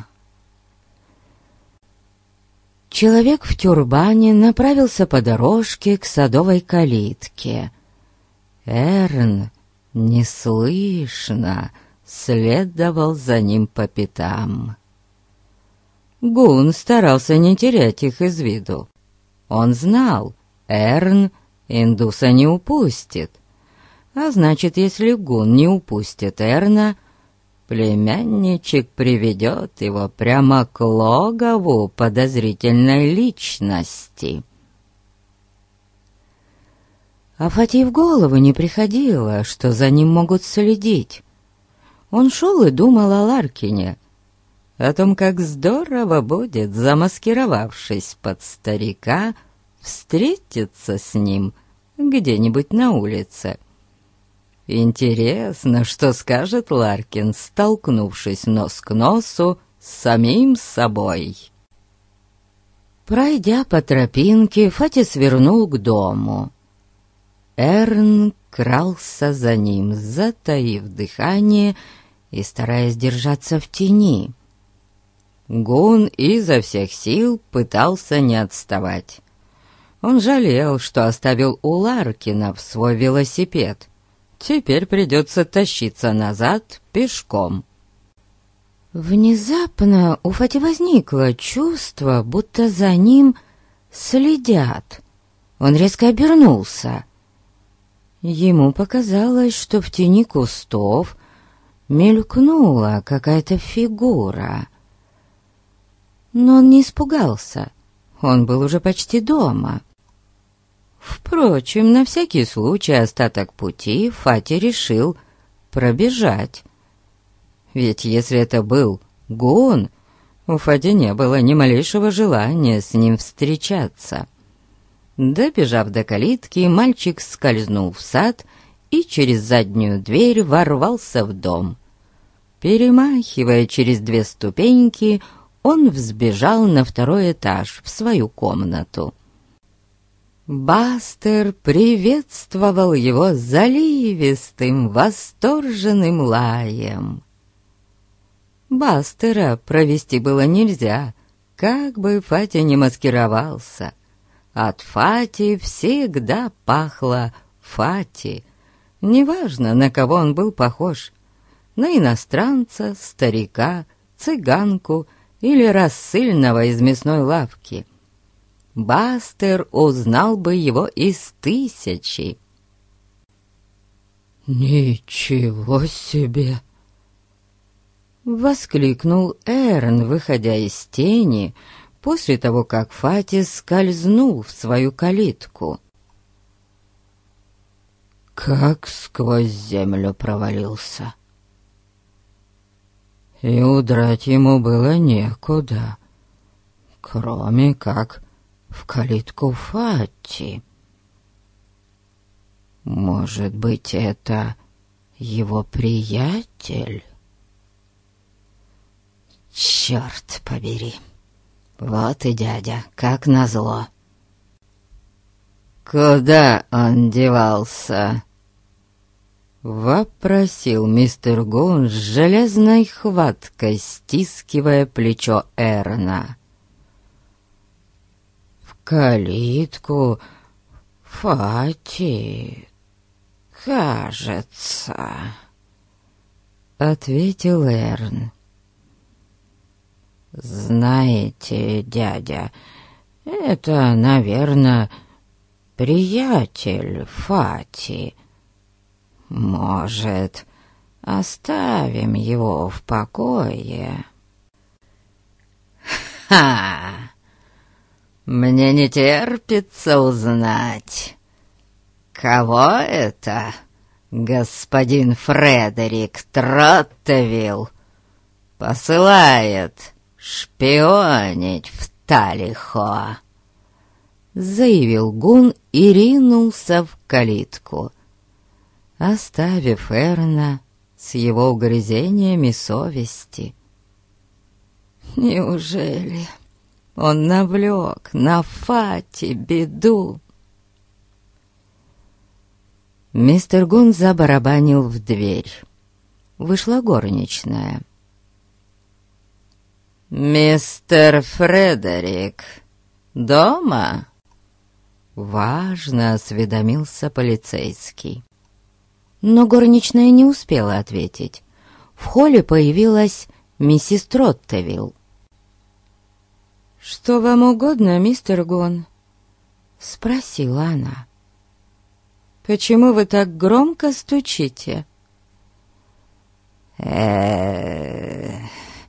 Человек в тюрбане направился по дорожке к садовой калитке. Эрн неслышно следовал за ним по пятам. Гун старался не терять их из виду. Он знал, Эрн индуса не упустит. А значит, если Гун не упустит Эрна, племянничек приведет его прямо к логову подозрительной личности. А Фати в голову не приходило, что за ним могут следить. Он шел и думал о Ларкине, о том, как здорово будет, замаскировавшись под старика, встретиться с ним где-нибудь на улице. Интересно, что скажет Ларкин, столкнувшись нос к носу с самим собой. Пройдя по тропинке, Фати свернул к дому. Эрн крался за ним, затаив дыхание и стараясь держаться в тени. Гун изо всех сил пытался не отставать. Он жалел, что оставил у Ларкинов свой велосипед. Теперь придется тащиться назад пешком. Внезапно у Фати возникло чувство, будто за ним следят. Он резко обернулся. Ему показалось, что в тени кустов мелькнула какая-то фигура. Но он не испугался. Он был уже почти дома. Впрочем, на всякий случай остаток пути Фати решил пробежать. Ведь если это был Гун, у Фати не было ни малейшего желания с ним встречаться. Добежав до калитки, мальчик скользнул в сад и через заднюю дверь ворвался в дом. Перемахивая через две ступеньки, он взбежал на второй этаж в свою комнату. Бастер приветствовал его заливистым, восторженным лаем. Бастера провести было нельзя, как бы Фати не маскировался. От Фати всегда пахло Фати. Неважно, на кого он был похож. На иностранца, старика, цыганку или рассыльного из мясной лавки. Бастер узнал бы его из тысячи. «Ничего себе!» — воскликнул Эрн, выходя из тени, после того, как Фати скользнул в свою калитку. Как сквозь землю провалился. И удрать ему было некуда, кроме как в калитку Фати. Может быть, это его приятель? Черт побери! Вот и дядя, как назло. «Куда он девался?» — вопросил мистер Гун с железной хваткой, стискивая плечо Эрна. «В калитку Фати, кажется», — ответил Эрн. «Знаете, дядя, это, наверное, приятель Фати. Может, оставим его в покое?» «Ха! Мне не терпится узнать, кого это господин Фредерик Троттевилл посылает шпионить в Талихо», — заявил Гун и ринулся в калитку, оставив Эрна с его угрызениями совести. Неужели он навлек на Фати беду? Мистер Гун забарабанил в дверь. Вышла горничная. «Мистер Фредерик дома?» — важно осведомился полицейский. Но горничная не успела ответить. В холле появилась миссис Троттевилл. «Что вам угодно, мистер Гун?» — спросила она. «Почему вы так громко стучите?» э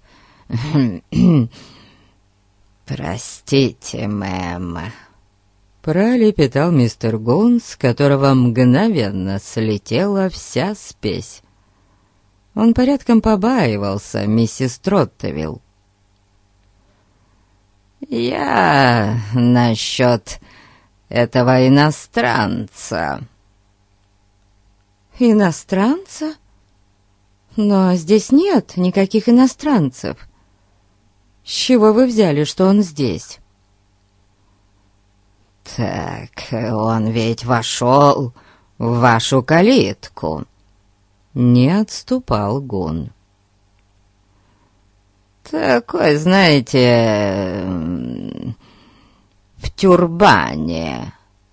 «Простите, мэм», — пролепетал мистер Гун, с которого мгновенно слетела вся спесь. Он порядком побаивался миссис Троттевилл. «Я насчет этого иностранца». «Иностранца? Но здесь нет никаких иностранцев. С чего вы взяли, что он здесь?» «Так он ведь вошел в вашу калитку», — не отступал Гун. Такой, знаете, в тюрбане.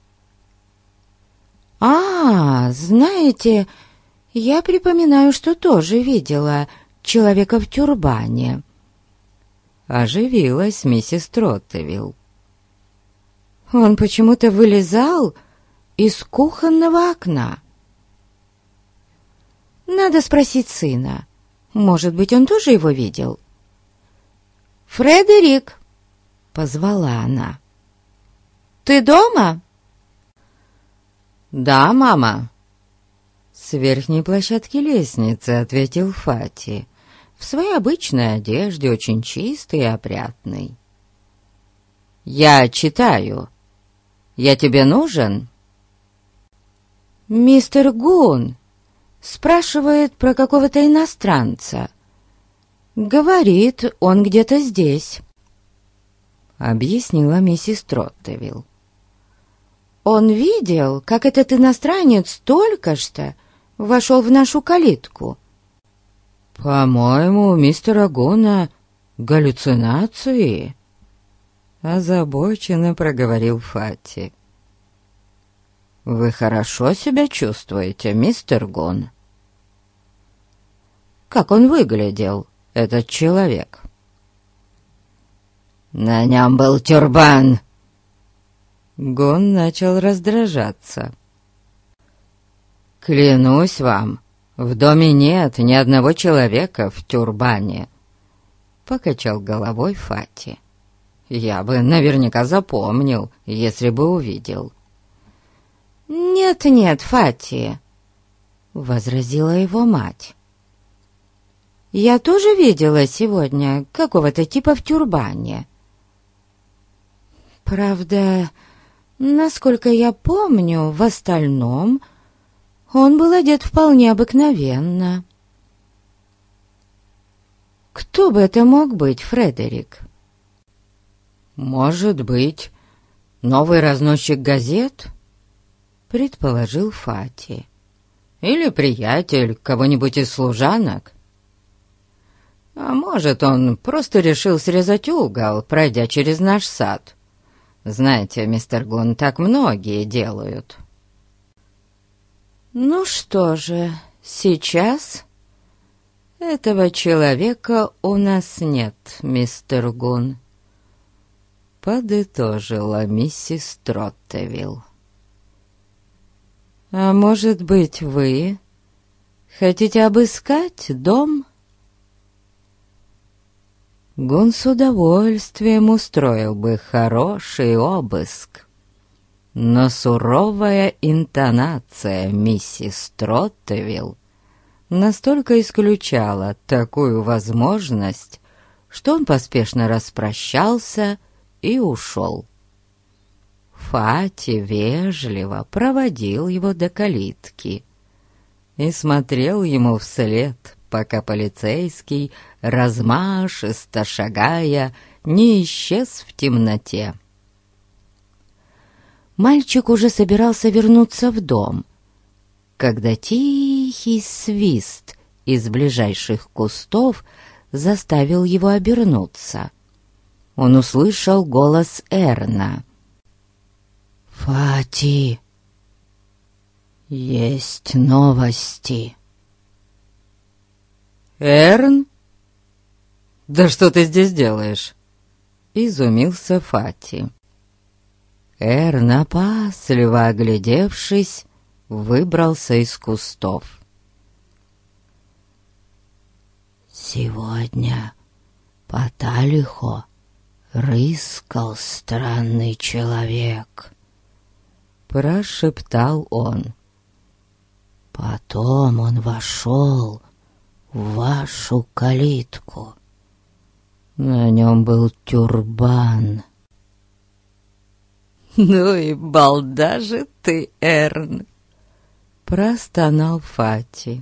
А, знаете, я припоминаю, что тоже видела человека в тюрбане. Оживилась миссис Троттевилл. Он почему-то вылезал из кухонного окна. Надо спросить сына. Может быть, он тоже его видел? «Фредерик!» — позвала она. «Ты дома?» «Да, мама!» С верхней площадки лестницы ответил Фати, в своей обычной одежде, очень чистой и опрятной. «Я читаю. Я тебе нужен?» «Мистер Гун спрашивает про какого-то иностранца. Говорит, он где-то здесь», — объяснила миссис Троттевилл. «Он видел, как этот иностранец только что вошел в нашу калитку». «По-моему, у мистера Гуна галлюцинации», — озабоченно проговорил Фати. «Вы хорошо себя чувствуете, мистер Гун?» «Как он выглядел, этот человек?» «На нем был тюрбан». Гун начал раздражаться. «Клянусь вам, в доме нет ни одного человека в тюрбане», — покачал головой Фати. «Я бы наверняка запомнил, если бы увидел». «Нет-нет, Фати», — возразила его мать. «Я тоже видела сегодня какого-то типа в тюрбане. Правда, насколько я помню, в остальном он был одет вполне обыкновенно». «Кто бы это мог быть, Фредерик?» «Может быть, новый разносчик газет?» — предположил Фати. «Или приятель кого-нибудь из служанок? А может, он просто решил срезать угол, пройдя через наш сад. Знаете, мистер Гун, так многие делают». «Ну что же, сейчас этого человека у нас нет, мистер Гун», — подытожила миссис Троттевилл. «А может быть, вы хотите обыскать дом?» Гун с удовольствием устроил бы хороший обыск, но суровая интонация миссис Троттевилл настолько исключала такую возможность, что он поспешно распрощался и ушел. Фати вежливо проводил его до калитки и смотрел ему вслед, пока полицейский, размашисто шагая, не исчез в темноте. Мальчик уже собирался вернуться в дом, когда тихий свист из ближайших кустов заставил его обернуться. Он услышал голос Эрна. «Фати, есть новости». «Эрн? Да что ты здесь делаешь?» — изумился Фати. Эрн, опасливо оглядевшись, выбрался из кустов. «Сегодня по Талихо рыскал странный человек», — прошептал он. «Потом он вошел в вашу калитку. На нем был тюрбан». «Ну и балда же ты, Эрн!» — простонал Фати.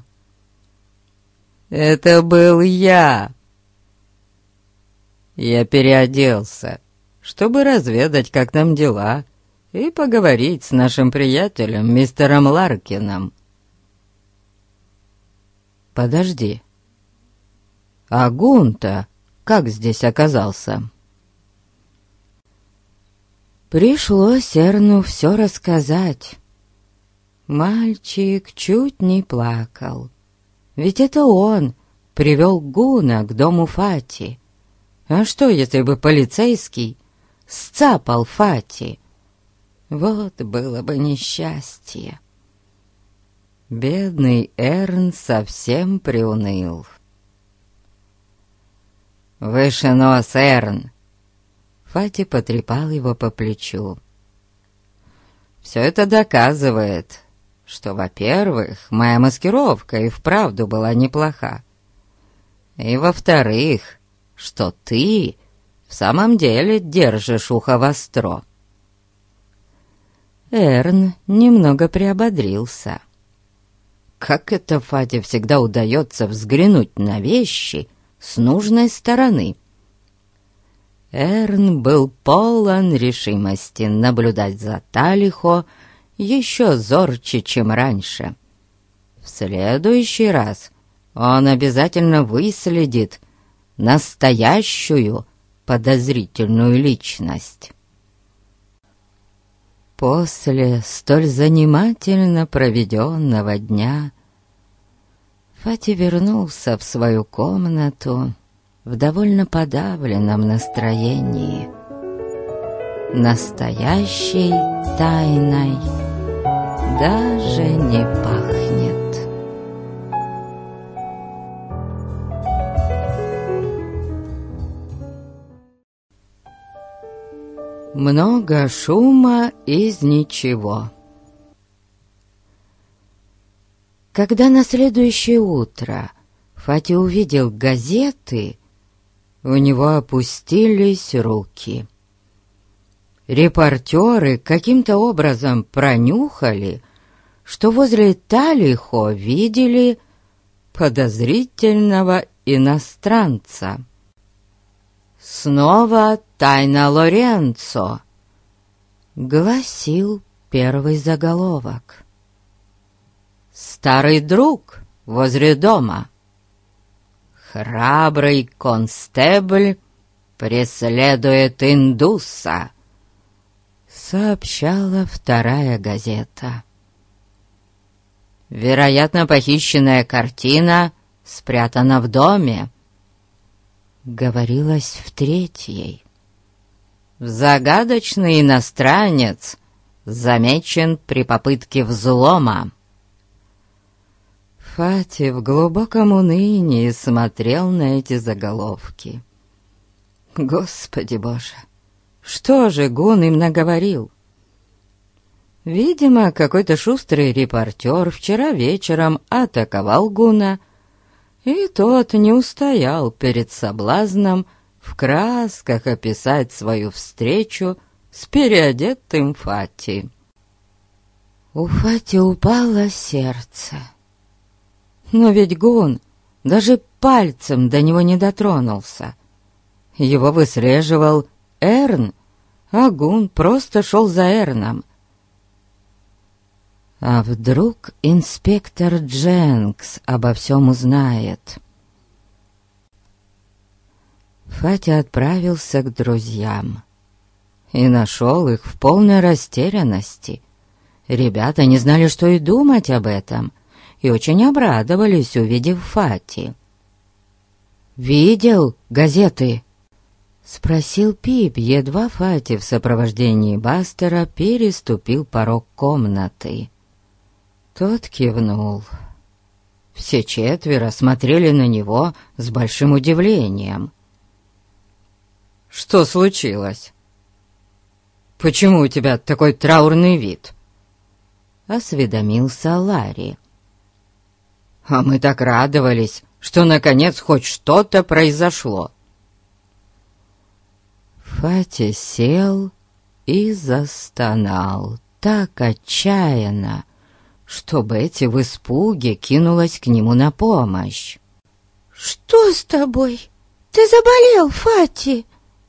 «Это был я!» Я переоделся, чтобы разведать, как там дела, и поговорить с нашим приятелем, мистером Ларкином. «Подожди, а Гун-то как здесь оказался?» Пришлось Эрну все рассказать. Мальчик чуть не плакал, ведь это он привел Гуна к дому Фати. А что, если бы полицейский сцапал Фати? Вот было бы несчастье. Бедный Эрн совсем приуныл. «Выше нос, Эрн!» Фати потрепал его по плечу. «Все это доказывает, что, во-первых, моя маскировка и вправду была неплоха, и, во-вторых, что ты в самом деле держишь ухо востро». Эрн немного приободрился. Как это Фате всегда удается взглянуть на вещи с нужной стороны. Эрн был полон решимости наблюдать за Талихо еще зорче, чем раньше. В следующий раз он обязательно выследит настоящую подозрительную личность. После столь занимательно проведенного дня Фати вернулся в свою комнату в довольно подавленном настроении. Настоящей тайной даже не пахнет. Много шума из ничего. Когда на следующее утро Фати увидел газеты, у него опустились руки. Репортеры каким-то образом пронюхали, что возле Талихо видели подозрительного иностранца. «Снова тайна Лоренцо», — гласил первый заголовок. «Старый друг возле дома. Храбрый констебль преследует индуса», — сообщала вторая газета. «Вероятно, похищенная картина спрятана в доме», — говорилось в третьей. «Загадочный иностранец замечен при попытке взлома». Фати в глубоком унынии смотрел на эти заголовки. Господи Боже, что же Гун им наговорил? Видимо, какой-то шустрый репортер вчера вечером атаковал Гуна, и тот не устоял перед соблазном в красках описать свою встречу с переодетым Фати. У Фати упало сердце. Но ведь Гун даже пальцем до него не дотронулся. Его выслеживал Эрн, а Гун просто шел за Эрном. А вдруг инспектор Дженкс обо всем узнает? Фати отправился к друзьям и нашел их в полной растерянности. Ребята не знали, что и думать об этом, и очень обрадовались, увидев Фати. «Видел газеты?» — спросил Пип, едва Фати в сопровождении Бастера переступил порог комнаты. Тот кивнул. Все четверо смотрели на него с большим удивлением. «Что случилось? Почему у тебя такой траурный вид?» — осведомился Ларри. «А мы так радовались, что наконец хоть что-то произошло». Фати сел и застонал так отчаянно, что Бетти в испуге кинулась к нему на помощь. «Что с тобой? Ты заболел, Фати?»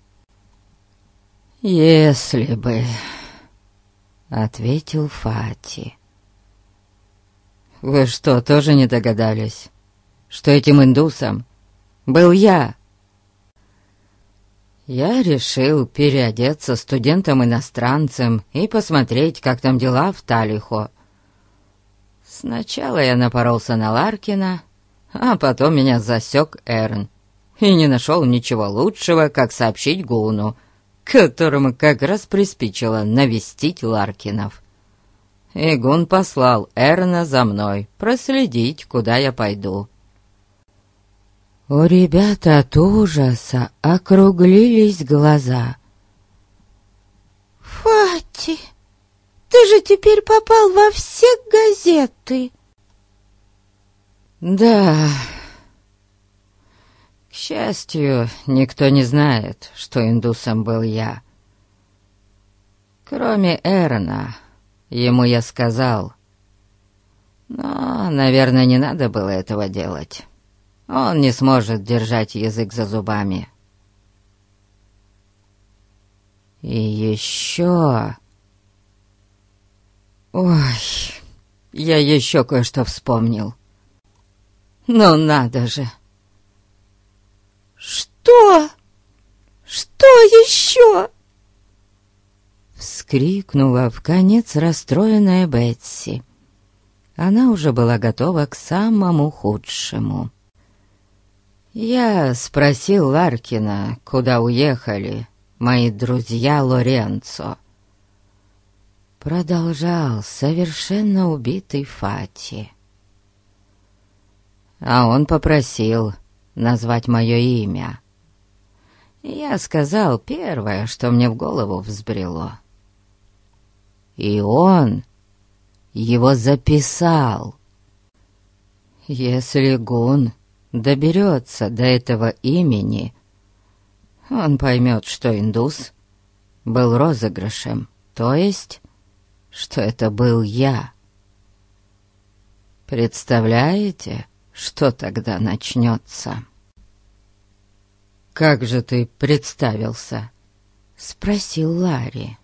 «Если бы...» — ответил Фати. «Вы что, тоже не догадались, что этим индусом был я?» Я решил переодеться студентом-иностранцем и посмотреть, как там дела в Талихо. Сначала я напоролся на Ларкина, а потом меня засек Эрн и не нашел ничего лучшего, как сообщить Гуну, которому как раз приспичило навестить Ларкинов. И Гун послал Эрна за мной проследить, куда я пойду. У ребят от ужаса округлились глаза. «Фати, ты же теперь попал во все газеты!» «Да...» К счастью, никто не знает, что индусом был я. Кроме Эрна, ему я сказал. Но, наверное, не надо было этого делать. Он не сможет держать язык за зубами. И еще... Ой, я еще кое-что вспомнил. Ну надо же! «Что? Что еще?» Вскрикнула вконец расстроенная Бетси. Она уже была готова к самому худшему. Я спросил Ларкина, куда уехали мои друзья Лоренцо. Продолжал совершенно убитый Фати. А он попросил назвать мое имя. Я сказал первое, что мне в голову взбрело. И он его записал. Если Гун доберется до этого имени, он поймет, что индус был розыгрышем, то есть, что это был я. Представляете, что тогда начнется? «Как же ты представился?» — спросил Ларри.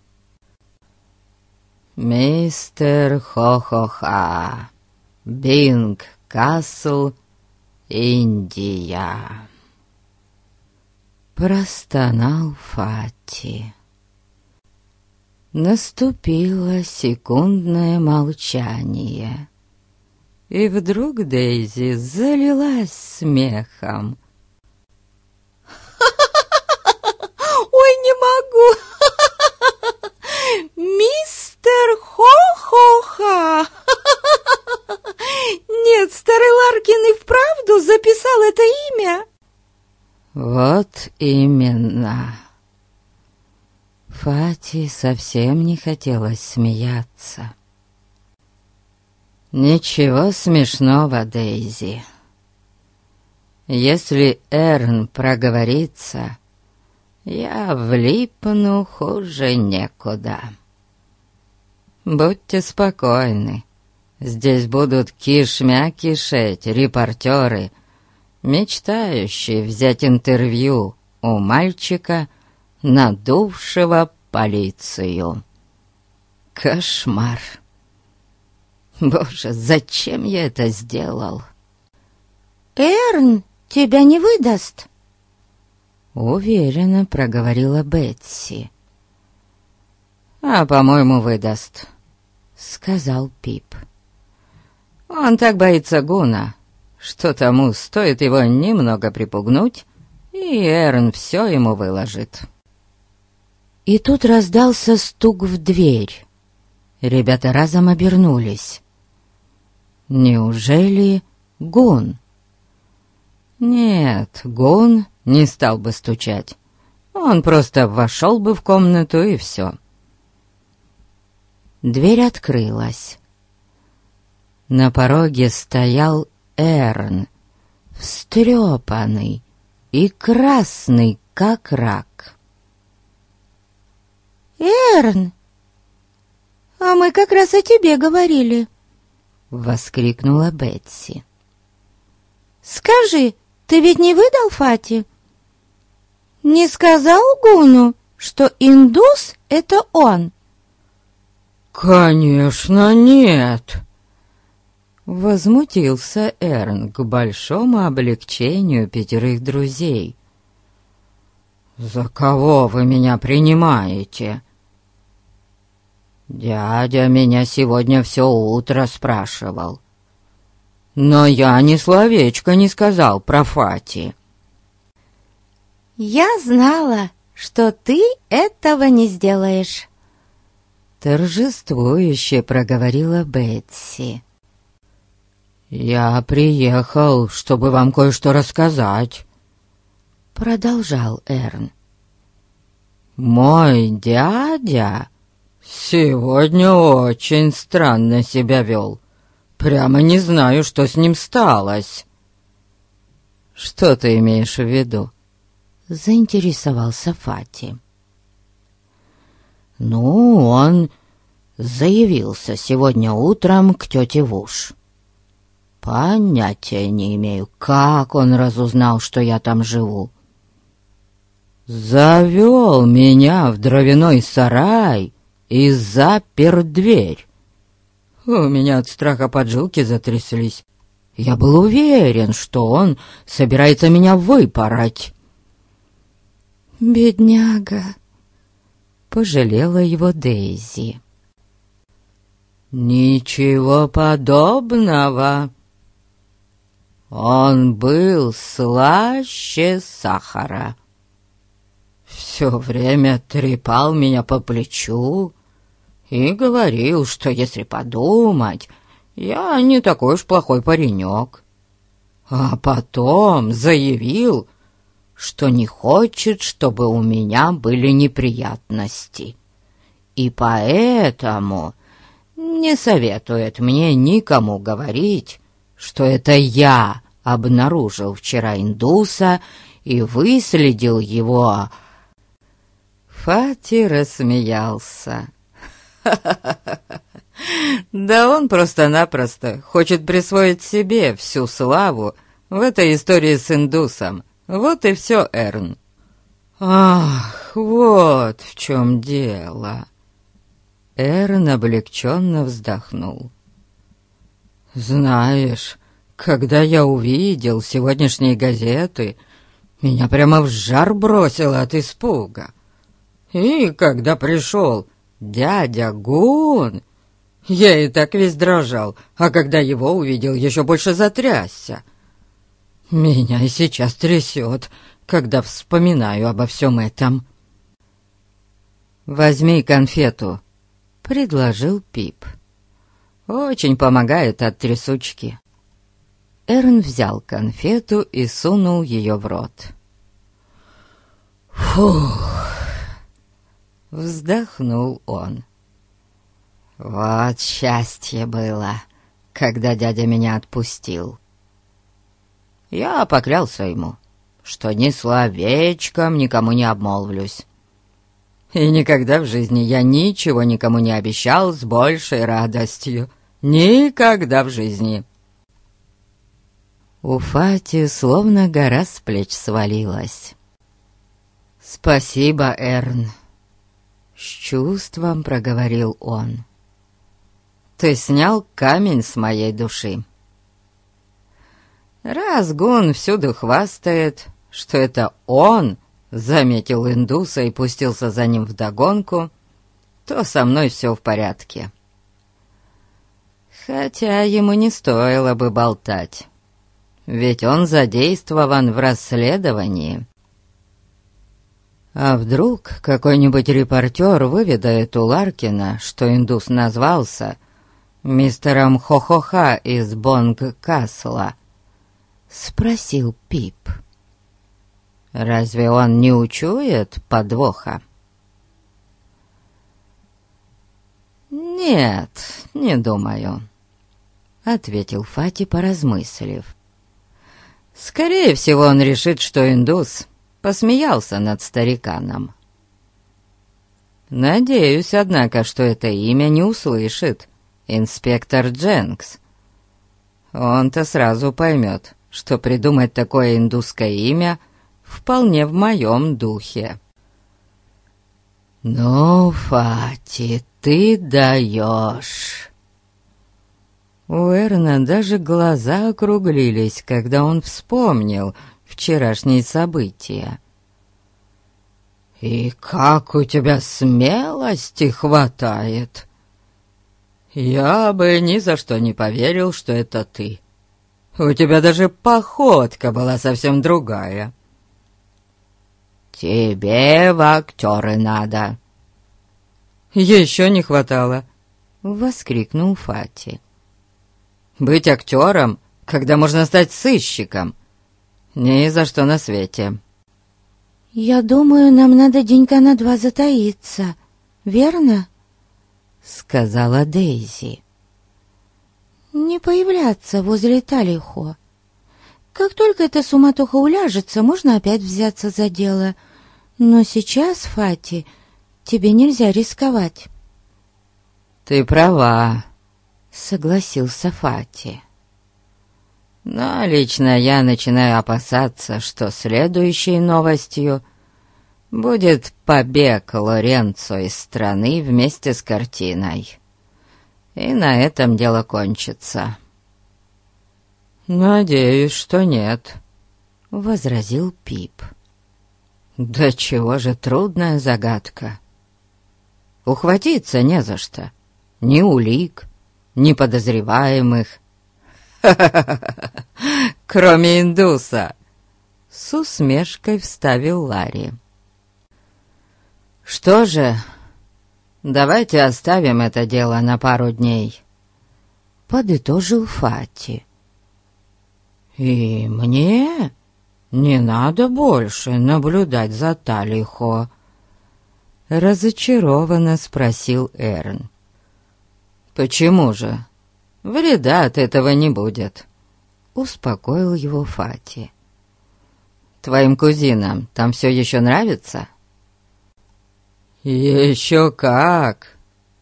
«Мистер Хо-Хо-Ха, Бинг Касл, Индия», — простонал Фати. Наступило секундное молчание, и вдруг Дейзи залилась смехом. «Ой, не могу! Мистер Хо-Хо-Ха! Нет, старый Ларкин и вправду записал это имя?» «Вот именно». Фати совсем не хотелось смеяться. «Ничего смешного, Дейзи. Если Эрн проговорится, я влипну хуже некуда. Будьте спокойны, здесь будут кишмя кишеть репортеры, мечтающие взять интервью у мальчика, надувшего полицию. Кошмар! Боже, зачем я это сделал?» «Эрн тебя не выдаст?» — уверенно проговорила Бетси. «А, по-моему, выдаст», — сказал Пип. «Он так боится Гуна, что тому стоит его немного припугнуть, и Эрн все ему выложит». И тут раздался стук в дверь. Ребята разом обернулись. Неужели Гун? Нет, Гун не стал бы стучать. Он просто вошел бы в комнату, и все. Дверь открылась. На пороге стоял Эрн, встрепанный и красный, как рак. «Эрн, а мы как раз о тебе говорили!» — воскликнула Бетси. «Скажи, ты ведь не выдал Фати? Не сказал Гуну, что индус — это он?» «Конечно нет!» Возмутился Эрн к большому облегчению пятерых друзей. «За кого вы меня принимаете?» «Дядя меня сегодня все утро спрашивал, но я ни словечко не сказал про Фати». «Я знала, что ты этого не сделаешь», — торжествующе проговорила Бетси. «Я приехал, чтобы вам кое-что рассказать», — продолжал Эрн. «Мой дядя сегодня очень странно себя вел. Прямо не знаю, что с ним сталось». «Что ты имеешь в виду?» — заинтересовался Фати. «Ну, он заявился сегодня утром к тете Вуш. Понятия не имею, как он разузнал, что я там живу. Завел меня в дровяной сарай и запер дверь. У меня от страха поджилки затряслись. Я был уверен, что он собирается меня выпороть». «Бедняга», — пожалела его Дейзи. «Ничего подобного. Он был слаще сахара. Все время трепал меня по плечу и говорил, что, если подумать, я не такой уж плохой паренек. А потом заявил, что не хочет, чтобы у меня были неприятности, и поэтому не советует мне никому говорить, что это я обнаружил вчера индуса и выследил его». Фати рассмеялся. Да он просто-напросто хочет присвоить себе всю славу в этой истории с индусом. Вот и все, Эрн. «Ах, вот в чем дело!» Эрн облегченно вздохнул. «Знаешь, когда я увидел сегодняшние газеты, меня прямо в жар бросило от испуга. И когда пришел дядя Гун, я и так весь дрожал, а когда его увидел, еще больше затрясся. Меня и сейчас трясет, когда вспоминаю обо всем этом». «Возьми конфету», — предложил Пип. «Очень помогает от трясучки». Эрн взял конфету и сунул ее в рот. «Фух!» — вздохнул он. «Вот счастье было, когда дядя меня отпустил. Я поклялся ему, что ни словечком никому не обмолвлюсь. И никогда в жизни я ничего никому не обещал с большей радостью. Никогда в жизни». У Фати словно гора с плеч свалилась. «Спасибо, Эрн», — с чувством проговорил он. «Ты снял камень с моей души. Раз Гун всюду хвастает, что это он заметил индуса и пустился за ним вдогонку, то со мной все в порядке. Хотя ему не стоило бы болтать, ведь он задействован в расследовании. А вдруг какой-нибудь репортер выведает у Ларкина, что индус назвался мистером Хо-Хо-Ха из Бонг-Касла?» — спросил Пип. «Разве он не учует подвоха?» «Нет, не думаю», — ответил Фати, поразмыслив. «Скорее всего, он решит, что индус посмеялся над стариканом. Надеюсь, однако, что это имя не услышит инспектор Дженкс. Он-то сразу поймет, что придумать такое индусское имя вполне в моем духе». «Ну, Фати, ты даешь!» У Эрна даже глаза округлились, когда он вспомнил вчерашние события. И как у тебя смелости хватает! Я бы ни за что не поверил, что это ты. У тебя даже походка была совсем другая. Тебе в актеры надо. Еще не хватало, — воскликнул Фати. Быть актером, когда можно стать сыщиком, ни за что на свете. «Я думаю, нам надо денька на два затаиться, верно?» — сказала Дейзи. «Не появляться возле Талихо. Как только эта суматоха уляжется, можно опять взяться за дело. Но сейчас, Фати, тебе нельзя рисковать». «Ты права», — согласился Фати. «Но лично я начинаю опасаться, что следующей новостью будет побег Лоренцо из страны вместе с картиной. И на этом дело кончится». «Надеюсь, что нет», — возразил Пип. «Да чего же трудная загадка. Ухватиться не за что. Ни улик, ни подозреваемых. Кроме индуса!» С усмешкой вставил Ларри. «Что же, давайте оставим это дело на пару дней», — подытожил Фати. «И мне не надо больше наблюдать за Талихо?» — разочарованно спросил Эрн. «Почему же? Вреда от этого не будет», — успокоил его Фати. «Твоим кузинам там все еще нравится?» «Еще как!»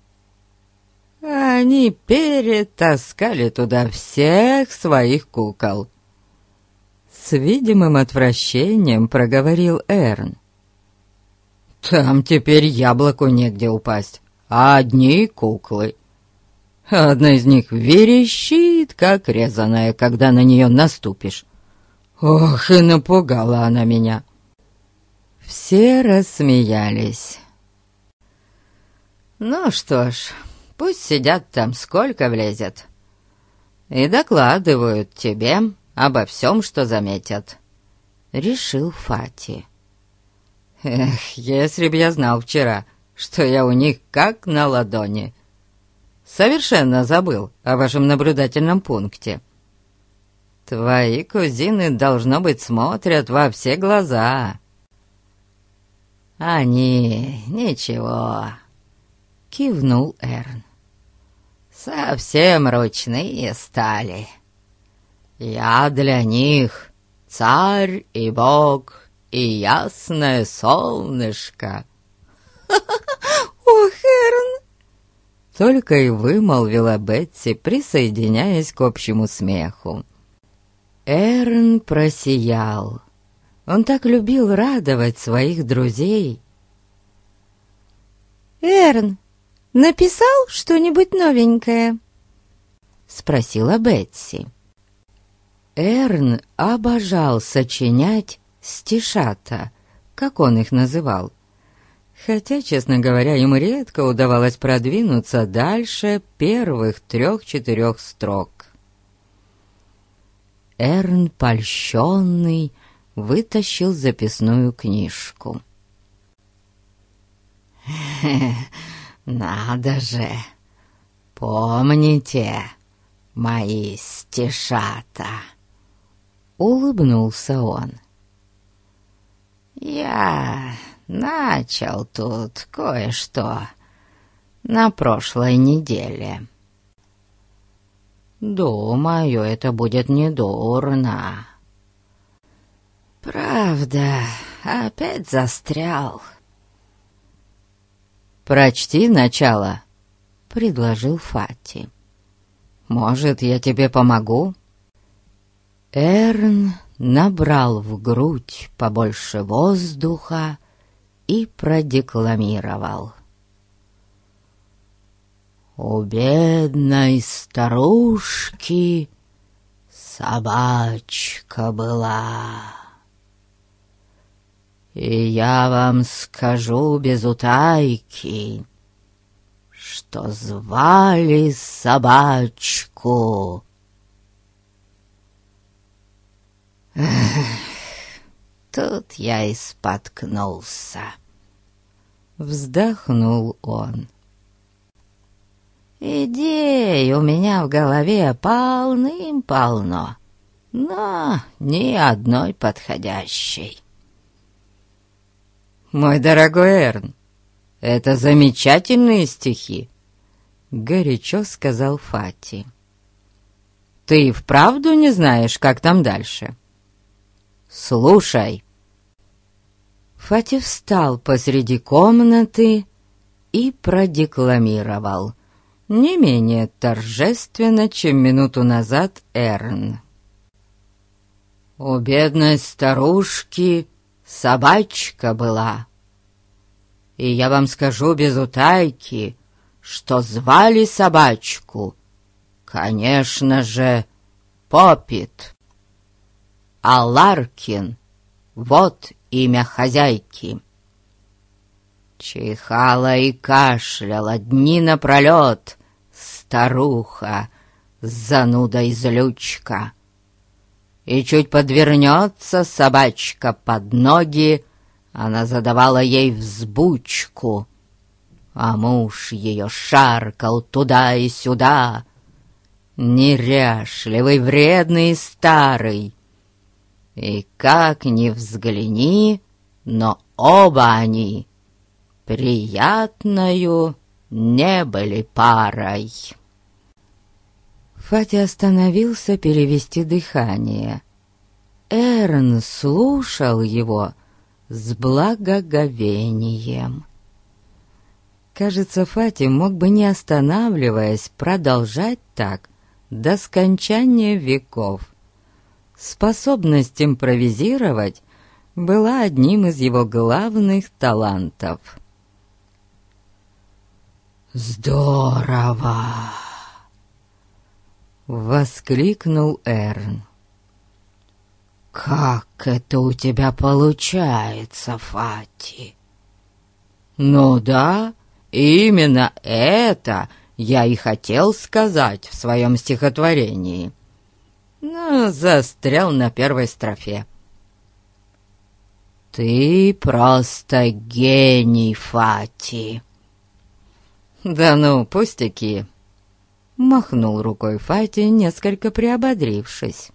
Они перетаскали туда всех своих кукол. С видимым отвращением проговорил Эрн. «Там теперь яблоку негде упасть, а одни куклы. Одна из них верещит, как резаная, когда на нее наступишь. Ох, и напугала она меня!» Все рассмеялись. «Ну что ж, пусть сидят там сколько влезет и докладывают тебе обо всем, что заметят», — решил Фати. «Эх, если б я знал вчера, что я у них как на ладони. Совершенно забыл о вашем наблюдательном пункте. Твои кузины, должно быть, смотрят во все глаза». «Они... ничего», — кивнул Эрн. «Совсем ручные стали. Я для них царь и бог и ясное солнышко». «Ох, Эрн!» Только и вымолвила Бетси, присоединяясь к общему смеху. Эрн просиял. Он так любил радовать своих друзей. «Эрн, написал что-нибудь новенькое?» — спросила Бетси. Эрн обожал сочинять стишата, как он их называл. Хотя, честно говоря, ему редко удавалось продвинуться дальше первых трех-четырех строк. Эрн, польщенный, вытащил записную книжку. «Надо же! Помните мои стишата?» — улыбнулся он. «Я начал тут кое-что на прошлой неделе. Думаю, это будет недурно. Правда, опять застрял». «Прочти начало», — предложил Фати. «Может, я тебе помогу?» Эрн набрал в грудь побольше воздуха и продекламировал. «У бедной старушки собачка была, И я вам скажу без утайки, что звали собачку. Эх, тут я и споткнулся. Вздохнул он. Идей у меня в голове полным-полно, но ни одной подходящей. Мой дорогой Эрн, это замечательные стихи, горячо сказал Фати. Ты и вправду не знаешь, как там дальше? Слушай. Фати встал посреди комнаты и продекламировал, не менее торжественно, чем минуту назад Эрн. У бедной старушки собачка была, и я вам скажу без утайки, что звали собачку, конечно же, Поппит. А Ларкин — вот имя хозяйки. Чихала и кашляла дни напролет старуха, зануда-излючка. И чуть подвернется собачка под ноги, она задавала ей взбучку, а муж ее шаркал туда и сюда, неряшливый, вредный и старый. И как ни взгляни, но оба они приятною не были парой. Фати остановился перевести дыхание. Эрн слушал его с благоговением. Кажется, Фати мог бы, не останавливаясь, продолжать так до скончания веков. Способность импровизировать была одним из его главных талантов. «Здорово!» — воскликнул Эрн. «Как это у тебя получается, Фати?» «Ну да, именно это я и хотел сказать в своем стихотворении, но застрял на первой строфе». «Ты просто гений, Фати!» «Да ну, пустяки!» — махнул рукой Фати, несколько приободрившись.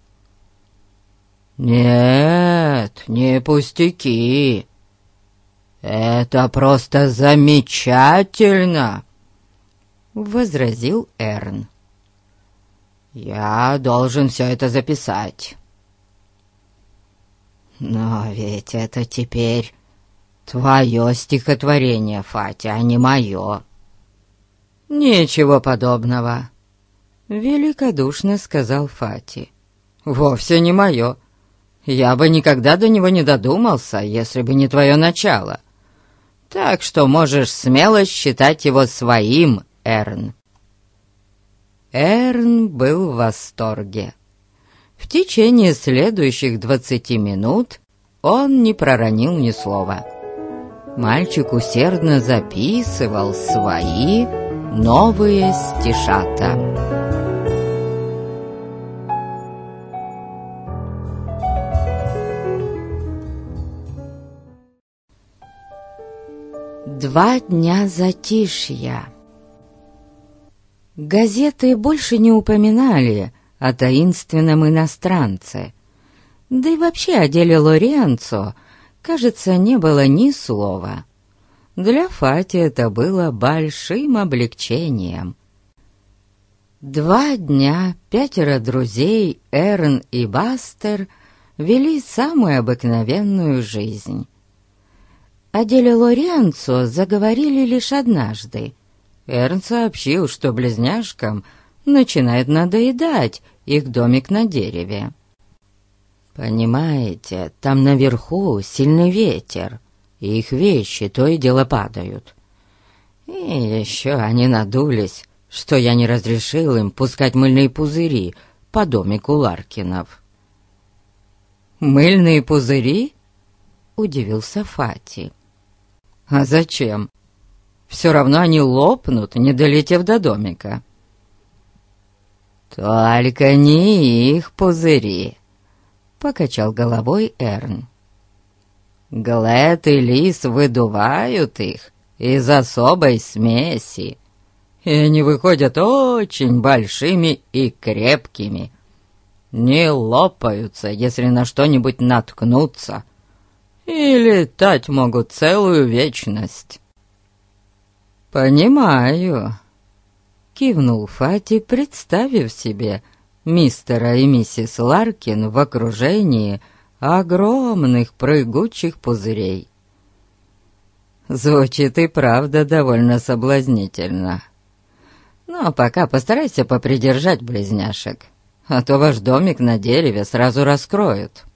«Нет, не пустяки. Это просто замечательно!» — возразил Эрн. «Я должен все это записать. Но ведь это теперь твое стихотворение, Фати, а не мое». «Ничего подобного», — великодушно сказал Фати. «Вовсе не мое. Я бы никогда до него не додумался, если бы не твое начало. Так что можешь смело считать его своим, Эрн». Эрн был в восторге. В течение следующих двадцати минут он не проронил ни слова. Мальчик усердно записывал свои новые стишата. Два дня затишья. Газеты больше не упоминали о таинственном иностранце. Да и вообще о деле Лоренцо, кажется, не было ни слова. Для Фати это было большим облегчением. Два дня пятеро друзей, Эрн и Бастер, вели самую обыкновенную жизнь. О деле Лоренцо заговорили лишь однажды. Эрн сообщил, что близняшкам начинает надоедать их домик на дереве. «Понимаете, там наверху сильный ветер, и их вещи то и дело падают. И еще они надулись, что я не разрешил им пускать мыльные пузыри по домику Ларкинов». «Мыльные пузыри?» удивился Фати. «А зачем? Все равно они лопнут, не долетев до домика». «Только не их пузыри», — покачал головой Эрн. «Глэд и Лис выдувают их из особой смеси, и они выходят очень большими и крепкими. Не лопаются, если на что-нибудь наткнутся, и летать могут целую вечность». «Понимаю», — кивнул Фати, представив себе мистера и миссис Ларкин в окружении огромных прыгучих пузырей. Звучит и правда довольно соблазнительно. Но пока постарайся попридержать близняшек, а то ваш домик на дереве сразу раскроют.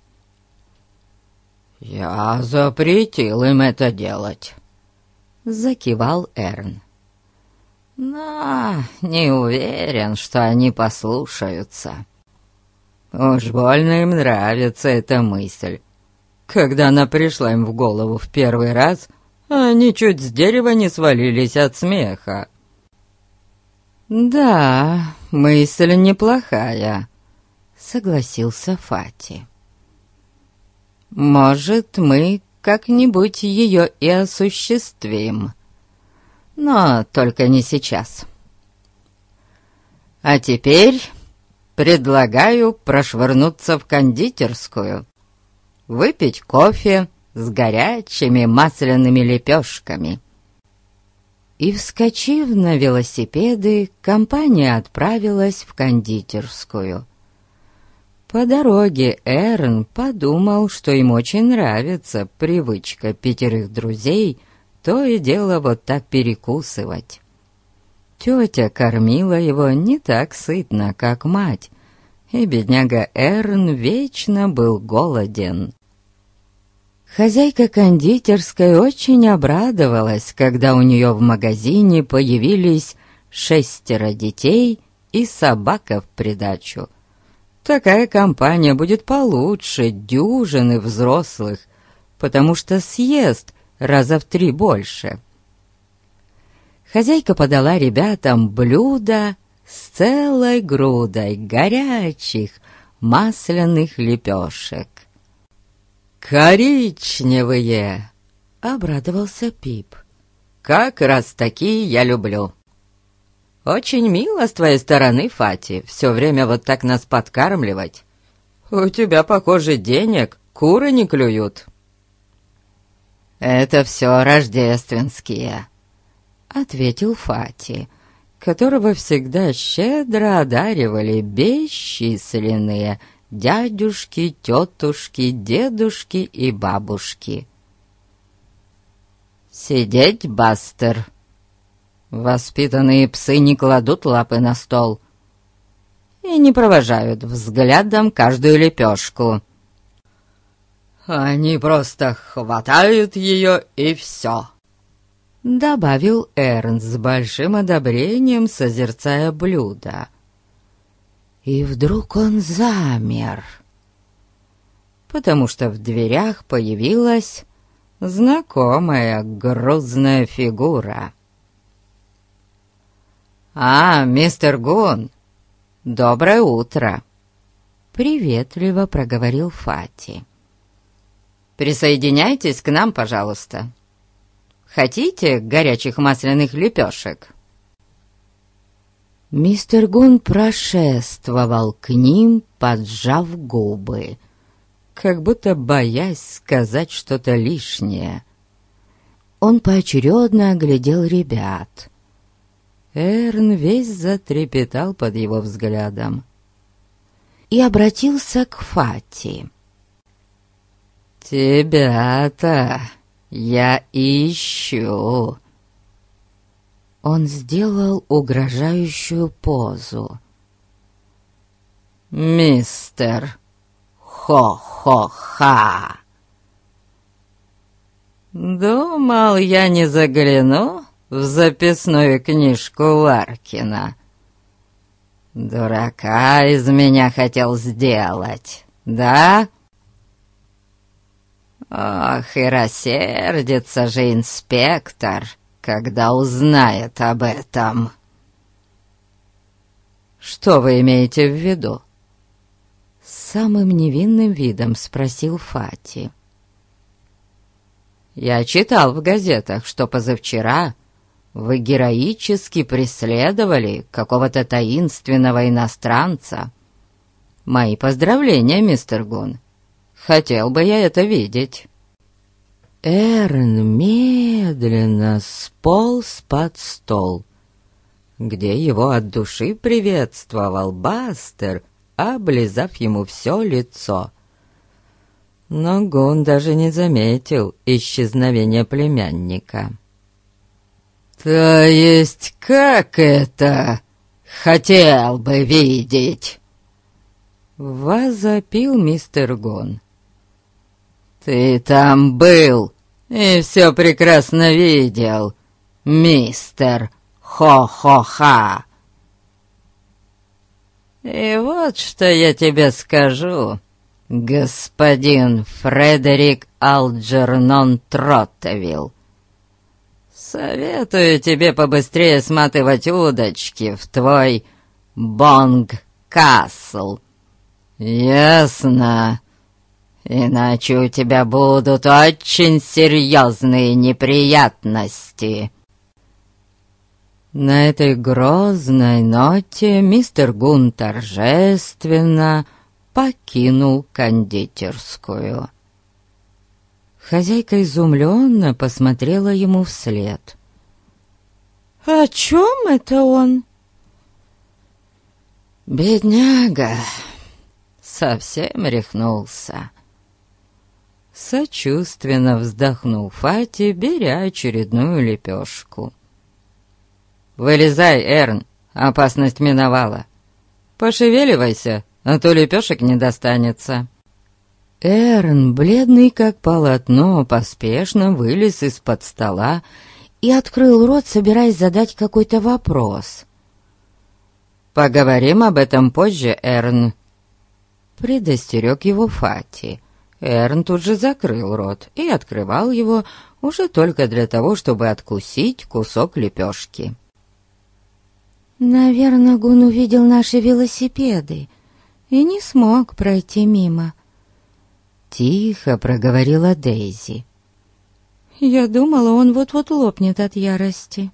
«Я запретил им это делать», — закивал Эрн. «Но не уверен, что они послушаются. Уж больно им нравится эта мысль. Когда она пришла им в голову в первый раз, они чуть с дерева не свалились от смеха». «Да, мысль неплохая», — согласился Фати. «Может, мы как-нибудь ее и осуществим, но только не сейчас. А теперь предлагаю прошвырнуться в кондитерскую, выпить кофе с горячими масляными лепешками». И, вскочив на велосипеды, компания отправилась в кондитерскую. По дороге Эрн подумал, что им очень нравится привычка пятерых друзей то и дело вот так перекусывать. Тетя кормила его не так сытно, как мать, и бедняга Эрн вечно был голоден. Хозяйка кондитерской очень обрадовалась, когда у нее в магазине появились шестеро детей и собака в придачу. Такая компания будет получше дюжины взрослых, потому что съест раза в три больше. Хозяйка подала ребятам блюдо с целой грудой горячих масляных лепешек. «Коричневые!» — обрадовался Пип. «Как раз такие я люблю. Очень мило с твоей стороны, Фати, все время вот так нас подкармливать. У тебя, похоже, денег куры не клюют». «Это все рождественские», — ответил Фати, которого всегда щедро одаривали бесчисленные дядюшки, тетушки, дедушки и бабушки. «Сидеть, Бастер! Воспитанные псы не кладут лапы на стол и не провожают взглядом каждую лепешку. Они просто хватают ее и все», — добавил Эрн с большим одобрением, созерцая блюдо. И вдруг он замер, потому что в дверях появилась знакомая грузная фигура. «А, мистер Гун, доброе утро!» — приветливо проговорил Фати. «Присоединяйтесь к нам, пожалуйста. Хотите горячих масляных лепешек?» Мистер Гун прошествовал к ним, поджав губы, как будто боясь сказать что-то лишнее. Он поочередно оглядел ребят. Эрн весь затрепетал под его взглядом и обратился к Фати. «Тебя-то я ищу». Он сделал угрожающую позу. «Мистер Хо-Хо-Ха! Думал, я не загляну в записную книжку Ларкина. Дурака из меня хотел сделать, да?» Ох, и рассердится же инспектор, когда узнает об этом. Что вы имеете в виду? С самым невинным видом спросил Фати. Я читал в газетах, что позавчера вы героически преследовали какого-то таинственного иностранца. Мои поздравления, мистер Гун. Хотел бы я это видеть». Эрн медленно сполз под стол, где его от души приветствовал Бастер, облизав ему все лицо. Но Гун даже не заметил исчезновения племянника. «То есть как это? Хотел бы видеть!» возопил мистер Гун. «Ты там был и все прекрасно видел, мистер Хо-Хо-Ха. И вот что я тебе скажу, господин Фредерик Алджернон Троттевилл. Советую тебе побыстрее сматывать удочки в твой Бонг-Касл. Ясно? Иначе у тебя будут очень серьезные неприятности». На этой грозной ноте мистер Гун торжественно покинул кондитерскую. Хозяйка изумленно посмотрела ему вслед. «О чем это он?» «Бедняга, совсем рехнулся». Сочувственно вздохнул Фати, беря очередную лепешку. «Вылезай, Эрн, опасность миновала. Пошевеливайся, а то лепешек не достанется». Эрн, бледный как полотно, поспешно вылез из-под стола и открыл рот, собираясь задать какой-то вопрос. «Поговорим об этом позже, Эрн», — предостерег его Фати. Эрн тут же закрыл рот и открывал его уже только для того, чтобы откусить кусок лепешки. «Наверное, Гун увидел наши велосипеды и не смог пройти мимо», — тихо проговорила Дейзи. «Я думала, он вот-вот лопнет от ярости».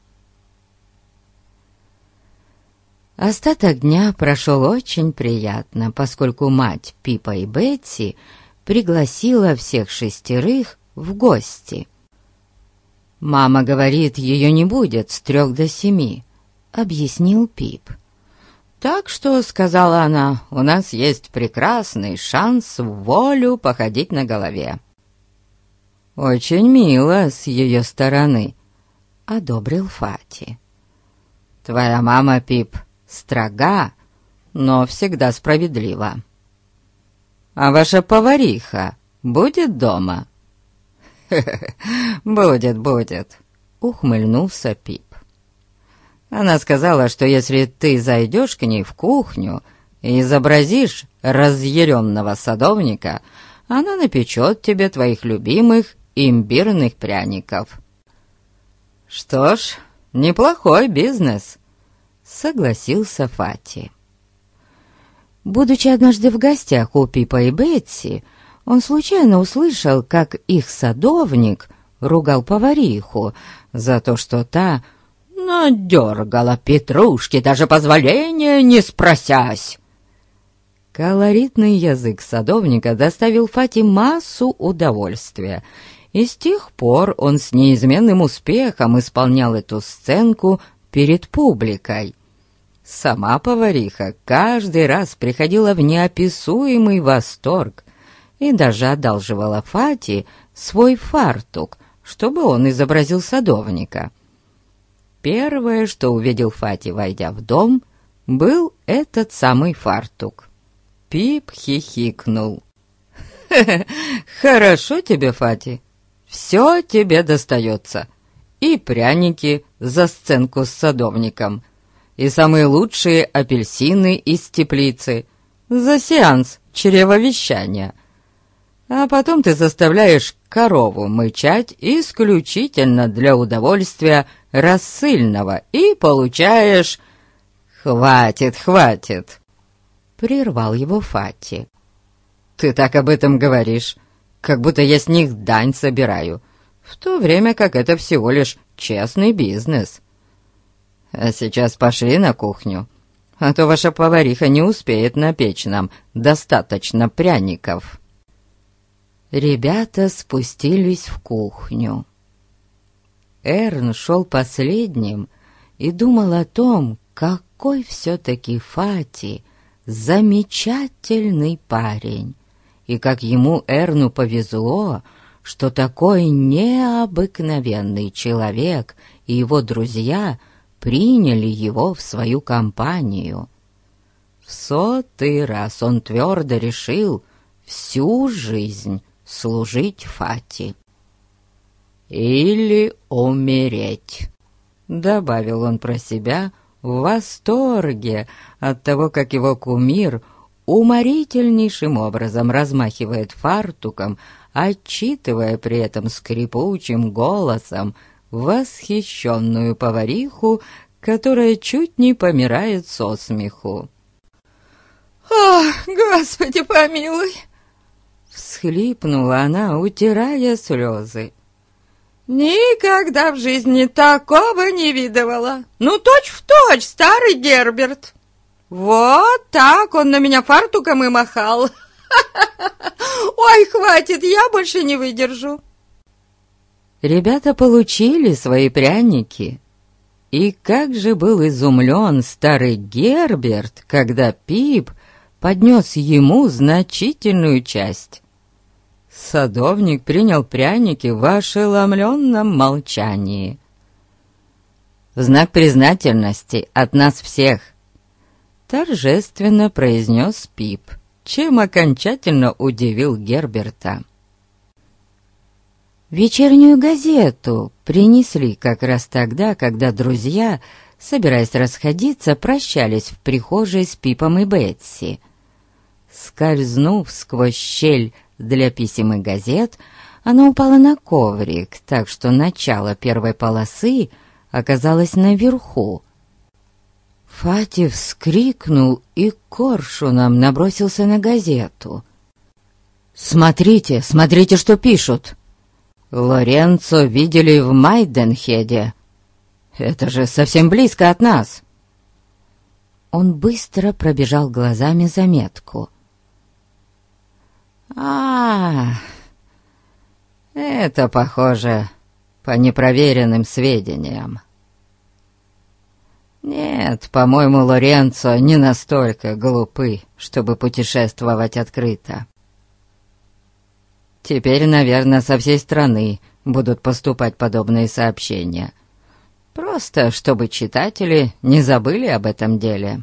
Остаток дня прошел очень приятно, поскольку мать Пипа и Бетси пригласила всех шестерых в гости. «Мама говорит, ее не будет с трех до семи», — объяснил Пип. «Так что, — сказала она, — у нас есть прекрасный шанс в волю походить на голове». «Очень мило с ее стороны», — одобрил Фати. «Твоя мама, Пип, строга, но всегда справедлива. А ваша повариха будет дома?» «Будет, будет», — ухмыльнулся Пип. «Она сказала, что если ты зайдешь к ней в кухню и изобразишь разъяренного садовника, она напечет тебе твоих любимых имбирных пряников». «Что ж, неплохой бизнес», — согласился Фати. Будучи однажды в гостях у Пипа и Бетси, он случайно услышал, как их садовник ругал повариху за то, что та надергала петрушки, даже позволения не спросясь. Колоритный язык садовника доставил Фати массу удовольствия, и с тех пор он с неизменным успехом исполнял эту сценку перед публикой. Сама повариха каждый раз приходила в неописуемый восторг и даже одалживала Фати свой фартук, чтобы он изобразил садовника. Первое, что увидел Фати, войдя в дом, был этот самый фартук. Пип хихикнул. «Хорошо тебе, Фати, все тебе достается. И пряники за сценку с садовником, и самые лучшие апельсины из теплицы за сеанс чревовещания. А потом ты заставляешь корову мычать исключительно для удовольствия рассыльного и получаешь... «Хватит, хватит!» — прервал его Фати. «Ты так об этом говоришь, как будто я с них дань собираю, в то время как это всего лишь честный бизнес. А сейчас пошли на кухню, а то ваша повариха не успеет напечь нам достаточно пряников». Ребята спустились в кухню. Эрн шел последним и думал о том, какой все-таки Фати замечательный парень, и как ему, Эрну, повезло, что такой необыкновенный человек и его друзья приняли его в свою компанию. В сотый раз он твердо решил всю жизнь служить Фати. «Или умереть», — добавил он про себя в восторге от того, как его кумир уморительнейшим образом размахивает фартуком, отчитывая при этом скрипучим голосом восхищенную повариху, которая чуть не помирает со смеху. «Ох, Господи помилуй!» — всхлипнула она, утирая слезы. «Никогда в жизни такого не видывала. Ну, точь-в-точь старый Герберт. Вот так он на меня фартуком и махал. Ой, хватит, я больше не выдержу». Ребята получили свои пряники. И как же был изумлен старый Герберт, когда Пип поднес ему значительную часть. Садовник принял пряники в ошеломленном молчании. «В знак признательности от нас всех», — торжественно произнес Пип, чем окончательно удивил Герберта. Вечернюю газету принесли как раз тогда, когда друзья, собираясь расходиться, прощались в прихожей с Пипом и Бетси. Скользнув сквозь щель для писем и газет, она упала на коврик, так что начало первой полосы оказалось наверху. Фати вскрикнул и коршуном набросился на газету. «Смотрите, смотрите, что пишут! Лоренцо видели в Майденхеде. Это же совсем близко от нас!» Он быстро пробежал глазами заметку. «А, это похоже по непроверенным сведениям. Нет, по-моему, Лоренцо не настолько глупы, чтобы путешествовать открыто. Теперь, наверное, со всей страны будут поступать подобные сообщения. Просто чтобы читатели не забыли об этом деле».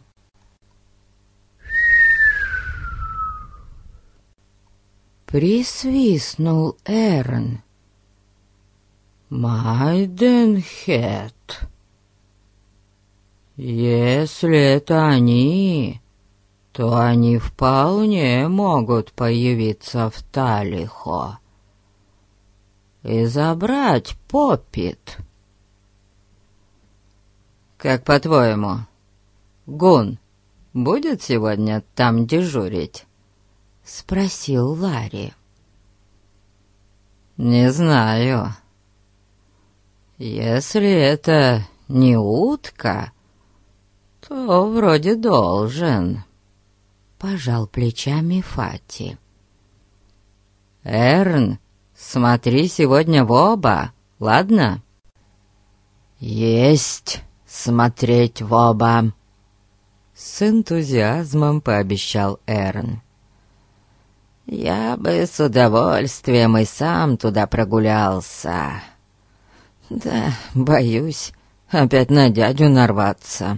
Присвистнул Эрн. «Майденхед. Если это они, то они вполне могут появиться в Талихо и забрать Поппит. Как по-твоему, Гун будет сегодня там дежурить?» — спросил Ларри. «Не знаю. Если это не утка, то вроде должен», — пожал плечами Фати. «Эрн, смотри сегодня в оба, ладно?» «Есть смотреть в оба», — с энтузиазмом пообещал Эрн. «Я бы с удовольствием и сам туда прогулялся. Да, боюсь опять на дядю нарваться».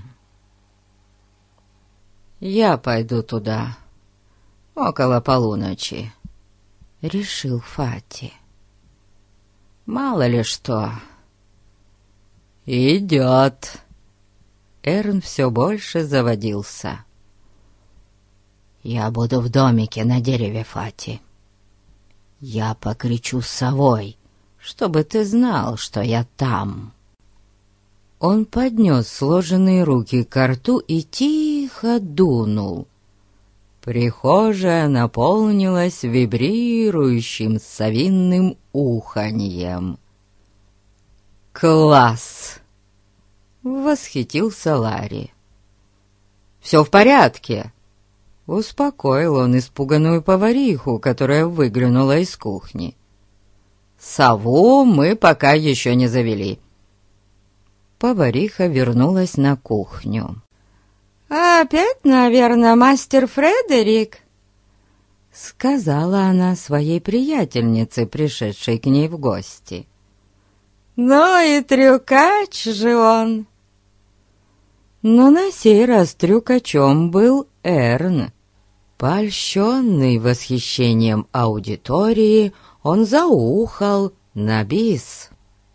«Я пойду туда около полуночи», — решил Фати. «Мало ли что». «Идет». Эрн все больше заводился. «Я буду в домике на дереве, Фати. я покричу совой, чтобы ты знал, что я там». Он поднес сложенные руки ко рту и тихо дунул. Прихожая наполнилась вибрирующим совиным уханьем. «Класс!» — восхитился Ларри. «Все в порядке!» — успокоил он испуганную повариху, которая выглянула из кухни. «Сову мы пока еще не завели». Повариха вернулась на кухню. «Опять, наверное, мастер Фредерик?» — сказала она своей приятельнице, пришедшей к ней в гости. «Ну и трюкач же он!» Но на сей раз трюкачом был Эрн. Польщенный восхищением аудитории, он заухал на бис.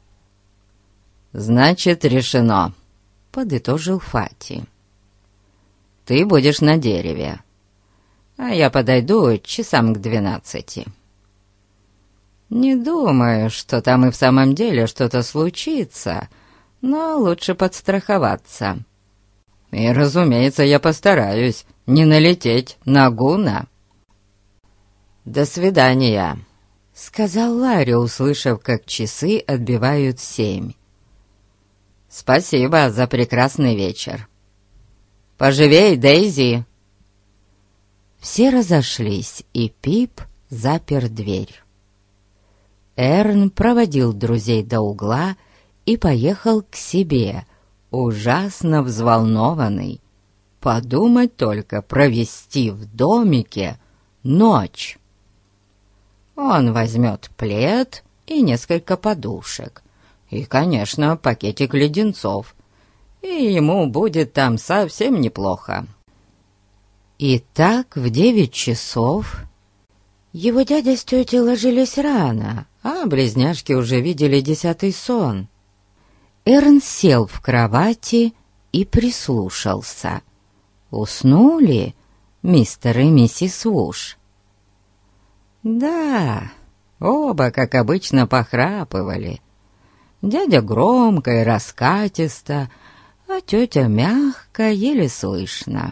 «Значит, решено», — подытожил Фати. «Ты будешь на дереве, а я подойду часам к двенадцати. Не думаю, что там и в самом деле что-то случится, но лучше подстраховаться. И, разумеется, я постараюсь не налететь на Гуна». «До свидания», — сказал Ларри, услышав, как часы отбивают семь. «Спасибо за прекрасный вечер. Поживей, Дейзи!» Все разошлись, и Пип запер дверь. Эрн проводил друзей до угла и поехал к себе, ужасно взволнованный. Подумать только, провести в домике ночь. Он возьмет плед и несколько подушек, и, конечно, пакетик леденцов, и ему будет там совсем неплохо. И так в девять часов его дядя с тетей ложились рано, а близняшки уже видели десятый сон. Эрн сел в кровати и прислушался. Уснули мистер и миссис Вуш? Да, оба, как обычно, похрапывали. Дядя громко и раскатисто, а тетя мягко, еле слышно.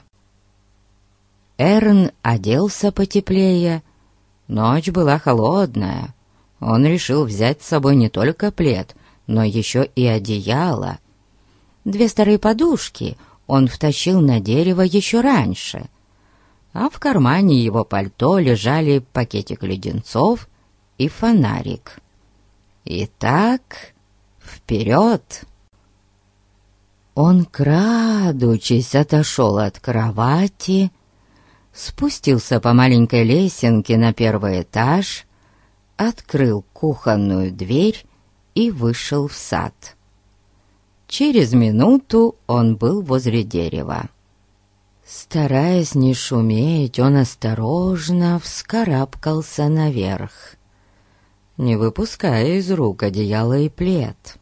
Эрн оделся потеплее. Ночь была холодная. Он решил взять с собой не только плед, но еще и одеяло. Две старые подушки он втащил на дерево еще раньше, а в кармане его пальто лежали пакетик леденцов и фонарик. Итак, вперед! Он, крадучись, отошел от кровати, спустился по маленькой лесенке на первый этаж, открыл кухонную дверь и вышел в сад. Через минуту он был возле дерева. Стараясь не шуметь, он осторожно вскарабкался наверх, не выпуская из рук одеяло и плед.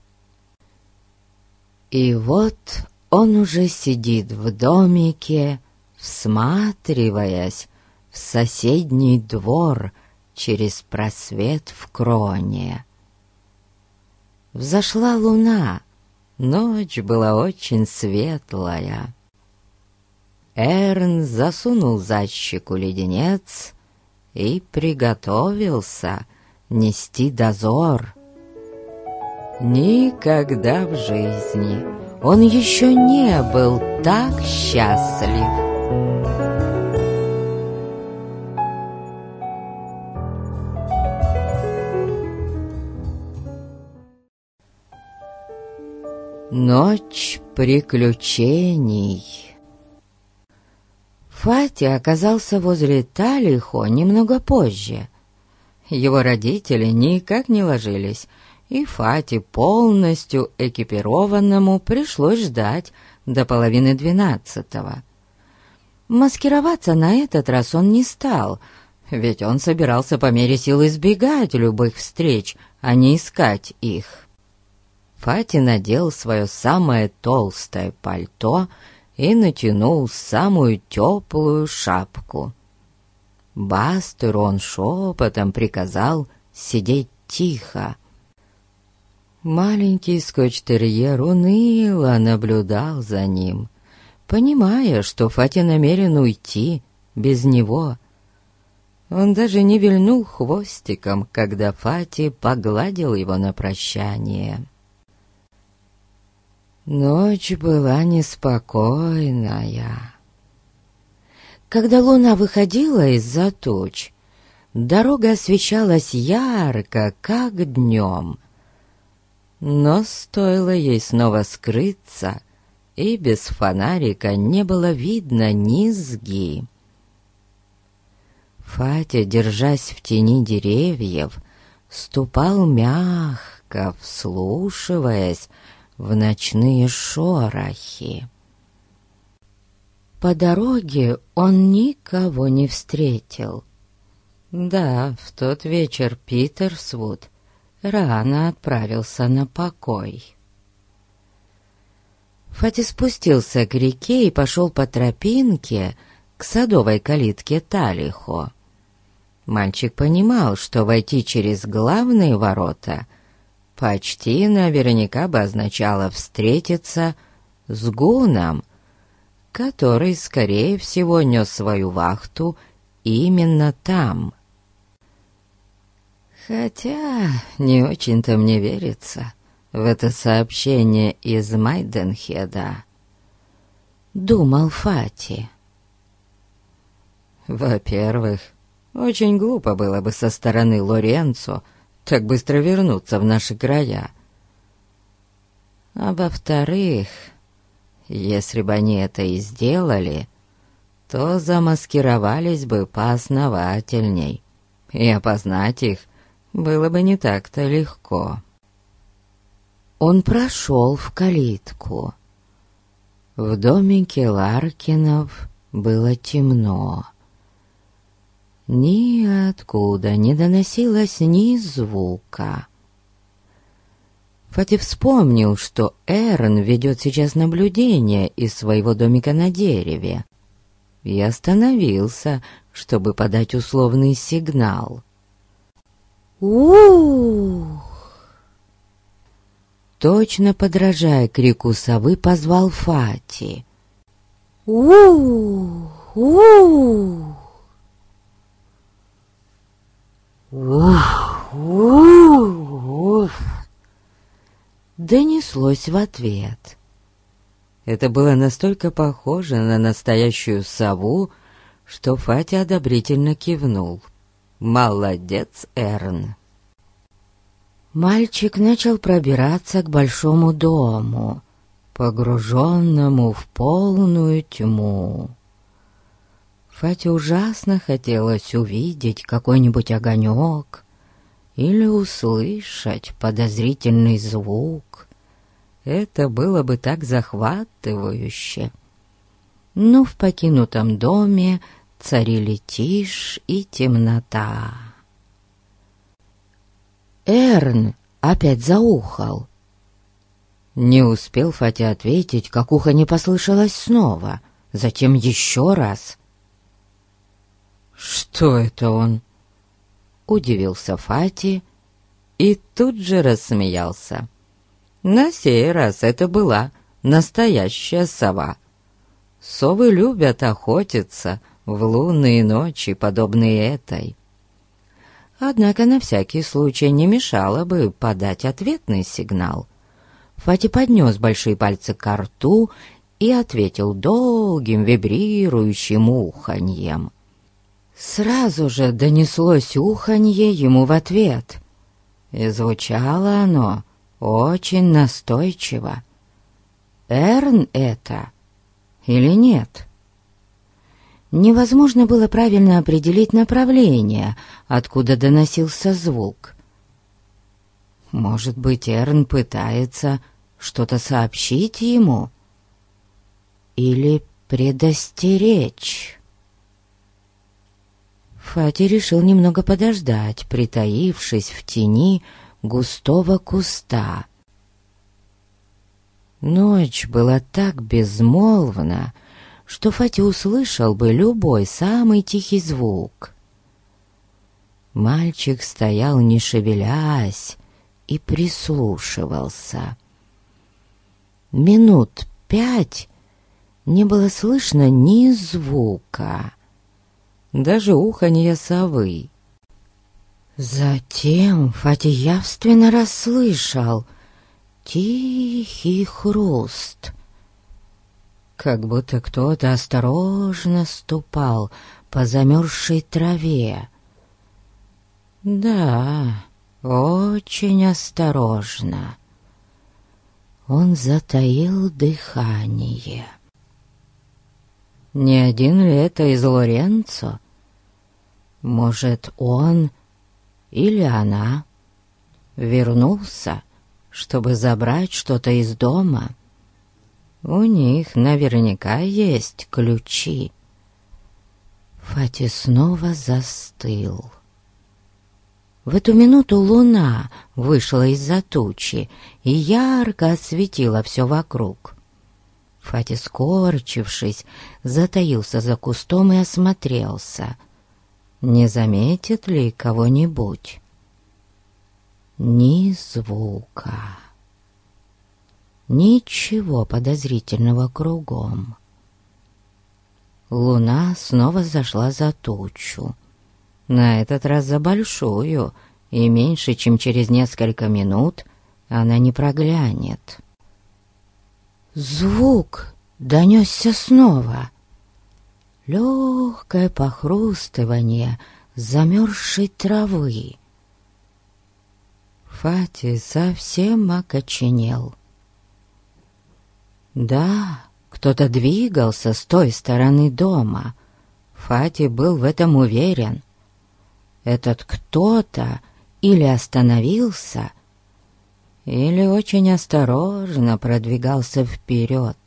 И вот он уже сидит в домике, всматриваясь в соседний двор через просвет в кроне. Взошла луна, ночь была очень светлая. Эрн засунул за щеку леденец и приготовился нести дозор. Никогда в жизни он еще не был так счастлив. Ночь приключений. Фати оказался возле Талихо немного позже. Его родители никак не ложились, и Фати, полностью экипированному, пришлось ждать до половины двенадцатого. Маскироваться на этот раз он не стал, ведь он собирался по мере сил избегать любых встреч, а не искать их. Фати надел свое самое толстое пальто и натянул самую теплую шапку. Бастеру он шепотом приказал сидеть тихо. Маленький скотч-терьер уныло наблюдал за ним, понимая, что Фати намерен уйти без него. Он даже не вильнул хвостиком, когда Фати погладил его на прощание. Ночь была неспокойная. Когда луна выходила из-за туч, дорога освещалась ярко, как днем. Но стоило ей снова скрыться, и без фонарика не было видно низги. Фатя, держась в тени деревьев, ступал мягко, вслушиваясь в ночные шорохи. По дороге он никого не встретил. Да, в тот вечер Питерсвуд рано отправился на покой. Фати спустился к реке и пошел по тропинке к садовой калитке Талихо. Мальчик понимал, что войти через главные ворота почти наверняка бы означало встретиться с Гуном, который, скорее всего, нес свою вахту именно там. Хотя не очень-то мне верится в это сообщение из Майденхеда, думал Фати. Во-первых, очень глупо было бы со стороны Лоренцо так быстро вернуться в наши края. А во-вторых, если бы они это и сделали, то замаскировались бы поосновательней, и опознать их было бы не так-то легко. Он прошел в калитку. В домике Ларкинов было темно. Ниоткуда не доносилось ни звука. Фати вспомнил, что Эрн ведет сейчас наблюдение из своего домика на дереве, и остановился, чтобы подать условный сигнал. «Ух!» Точно подражая крику совы, позвал Фати. «Ух! Ух! Ух! Ух!» Донеслось в ответ. Это было настолько похоже на настоящую сову, что Фати одобрительно кивнул. «Молодец, Эрн!» Мальчик начал пробираться к большому дому, погруженному в полную тьму. Фате ужасно хотелось увидеть какой-нибудь огонек или услышать подозрительный звук. Это было бы так захватывающе. Но в покинутом доме царили тишь и темнота. Эрн опять заухал. Не успел Фатя ответить, как уханье послышалось снова, затем еще раз. «Что это он?» — удивился Фати и тут же рассмеялся. На сей раз это была настоящая сова. Совы любят охотиться в лунные ночи, подобные этой. Однако на всякий случай не мешало бы подать ответный сигнал. Фати поднес большие пальцы к рту и ответил долгим вибрирующим уханьем. Сразу же донеслось уханье ему в ответ, и звучало оно очень настойчиво. Эрн это или нет? Невозможно было правильно определить направление, откуда доносился звук. Может быть, Эрн пытается что-то сообщить ему? Или предостеречь? Фати решил немного подождать, притаившись в тени густого куста. Ночь была так безмолвна, что Фати услышал бы любой самый тихий звук. Мальчик стоял, не шевелясь, и прислушивался. Минут пять не было слышно ни звука, даже уханья совы. Затем Фати явственно расслышал тихий хруст, как будто кто-то осторожно ступал по замерзшей траве. Да, очень осторожно. Он затаил дыхание. Не один ли это из Лоренцо? Может, он или она вернулся, чтобы забрать что-то из дома? У них наверняка есть ключи. Фати снова застыл. В эту минуту луна вышла из-за тучи и ярко осветила все вокруг. Фати, скорчившись, затаился за кустом и осмотрелся. Не заметит ли кого-нибудь? Ни звука. Ничего подозрительного кругом. Луна снова зашла за тучу. На этот раз за большую, и меньше, чем через несколько минут, она не проглянет. Звук донесся снова. Легкое похрустывание замерзшей травы. Фати совсем окоченел. Да, кто-то двигался с той стороны дома. Фати был в этом уверен. Этот кто-то или остановился, или очень осторожно продвигался вперед.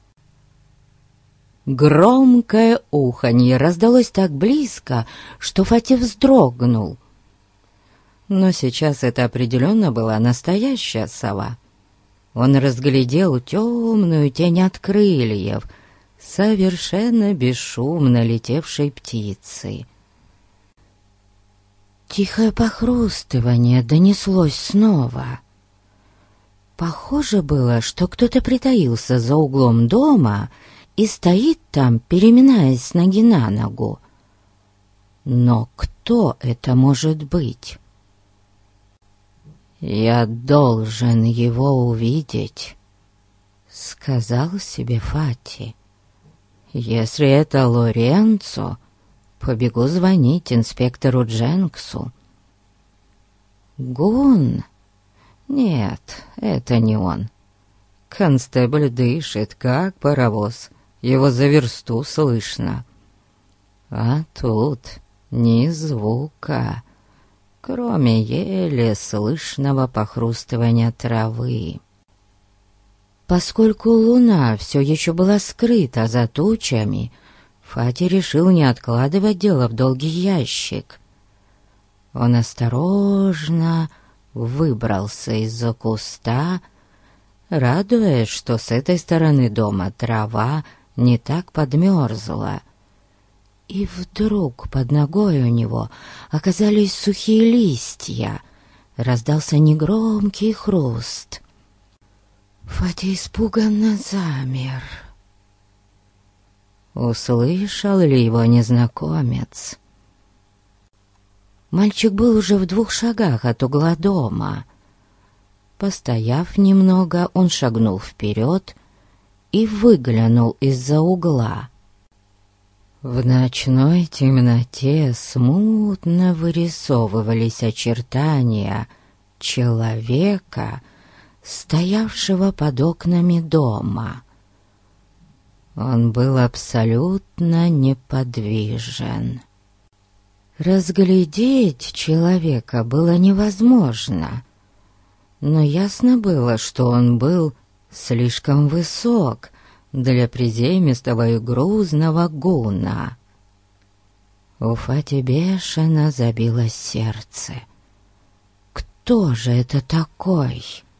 Громкое уханье раздалось так близко, что Фати вздрогнул. Но сейчас это определенно была настоящая сова. Он разглядел темную тень от крыльев, совершенно бесшумно летевшей птицы. Тихое похрустывание донеслось снова. Похоже было, что кто-то притаился за углом дома и стоит там, переминаясь с ноги на ногу. Но кто это может быть? «Я должен его увидеть», — сказал себе Фати. «Если это Лоренцо, побегу звонить инспектору Дженксу». Гун? Нет, это не он. Констебль дышит, как паровоз, его за версту слышно. А тут ни звука, кроме еле слышного похрустывания травы. Поскольку луна все еще была скрыта за тучами, Фати решил не откладывать дело в долгий ящик. Он осторожно выбрался из-за куста, радуясь, что с этой стороны дома трава не так подмерзла. И вдруг под ногой у него оказались сухие листья. Раздался негромкий хруст. Фати испуганно замер. Услышал ли его незнакомец? Мальчик был уже в двух шагах от угла дома. Постояв немного, он шагнул вперед и выглянул из-за угла. В ночной темноте смутно вырисовывались очертания человека, стоявшего под окнами дома. Он был абсолютно неподвижен. Разглядеть человека было невозможно, но ясно было, что он был слишком высок для приземистого и грузного гуна. У Фати бешено забилось сердце. Кто же это такой?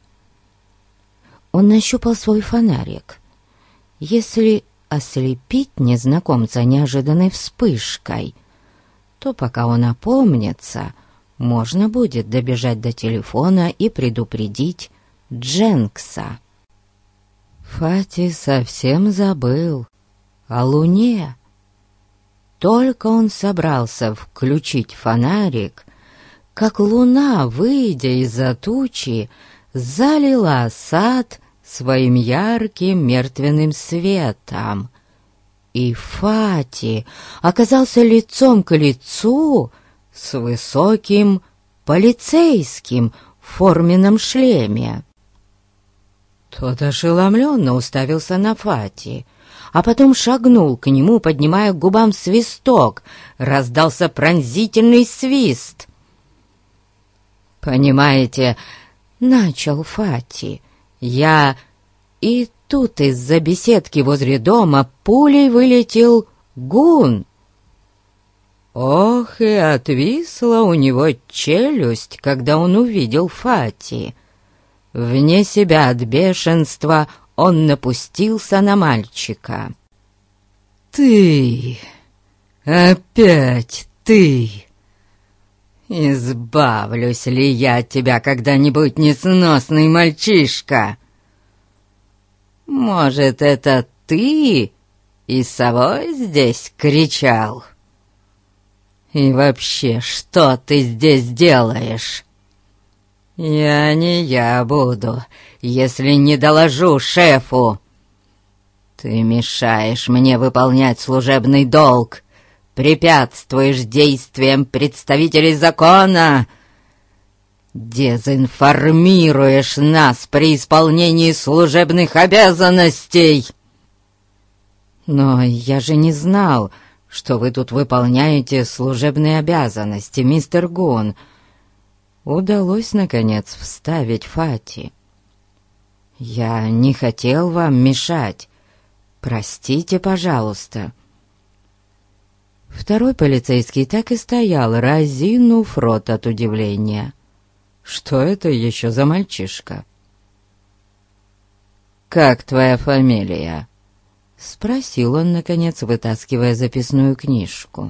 Он нащупал свой фонарик. Если ослепить незнакомца неожиданной вспышкой, то пока он опомнится, можно будет добежать до телефона и предупредить Дженкса. Фати совсем забыл о луне. Только он собрался включить фонарик, как луна, выйдя из-за тучи, залила сад своим ярким мертвенным светом. И Фати оказался лицом к лицу с высоким полицейским в форменном шлеме. Тот ошеломленно уставился на Фати, а потом шагнул к нему, поднимая к губам свисток. Раздался пронзительный свист. «Понимаете, — начал Фати, — я...» И тут из-за беседки возле дома пулей вылетел Гун. Ох, и отвисла у него челюсть, когда он увидел Фати. Вне себя от бешенства он напустился на мальчика. «Ты! Опять ты! Избавлюсь ли я от тебя когда-нибудь, несносный мальчишка? Может, это ты и совой здесь кричал? И вообще, что ты здесь делаешь? Я не я буду, если не доложу шефу. Ты мешаешь мне выполнять служебный долг, препятствуешь действиям представителей закона, дезинформируешь нас при исполнении служебных обязанностей. Но я же не знал, что вы тут выполняете служебные обязанности, мистер Гун. Удалось, наконец, вставить Фати. Я не хотел вам мешать. Простите, пожалуйста. Второй полицейский так и стоял, разинув рот от удивления. Что это еще за мальчишка? «Как твоя фамилия?» — спросил он, наконец, вытаскивая записную книжку.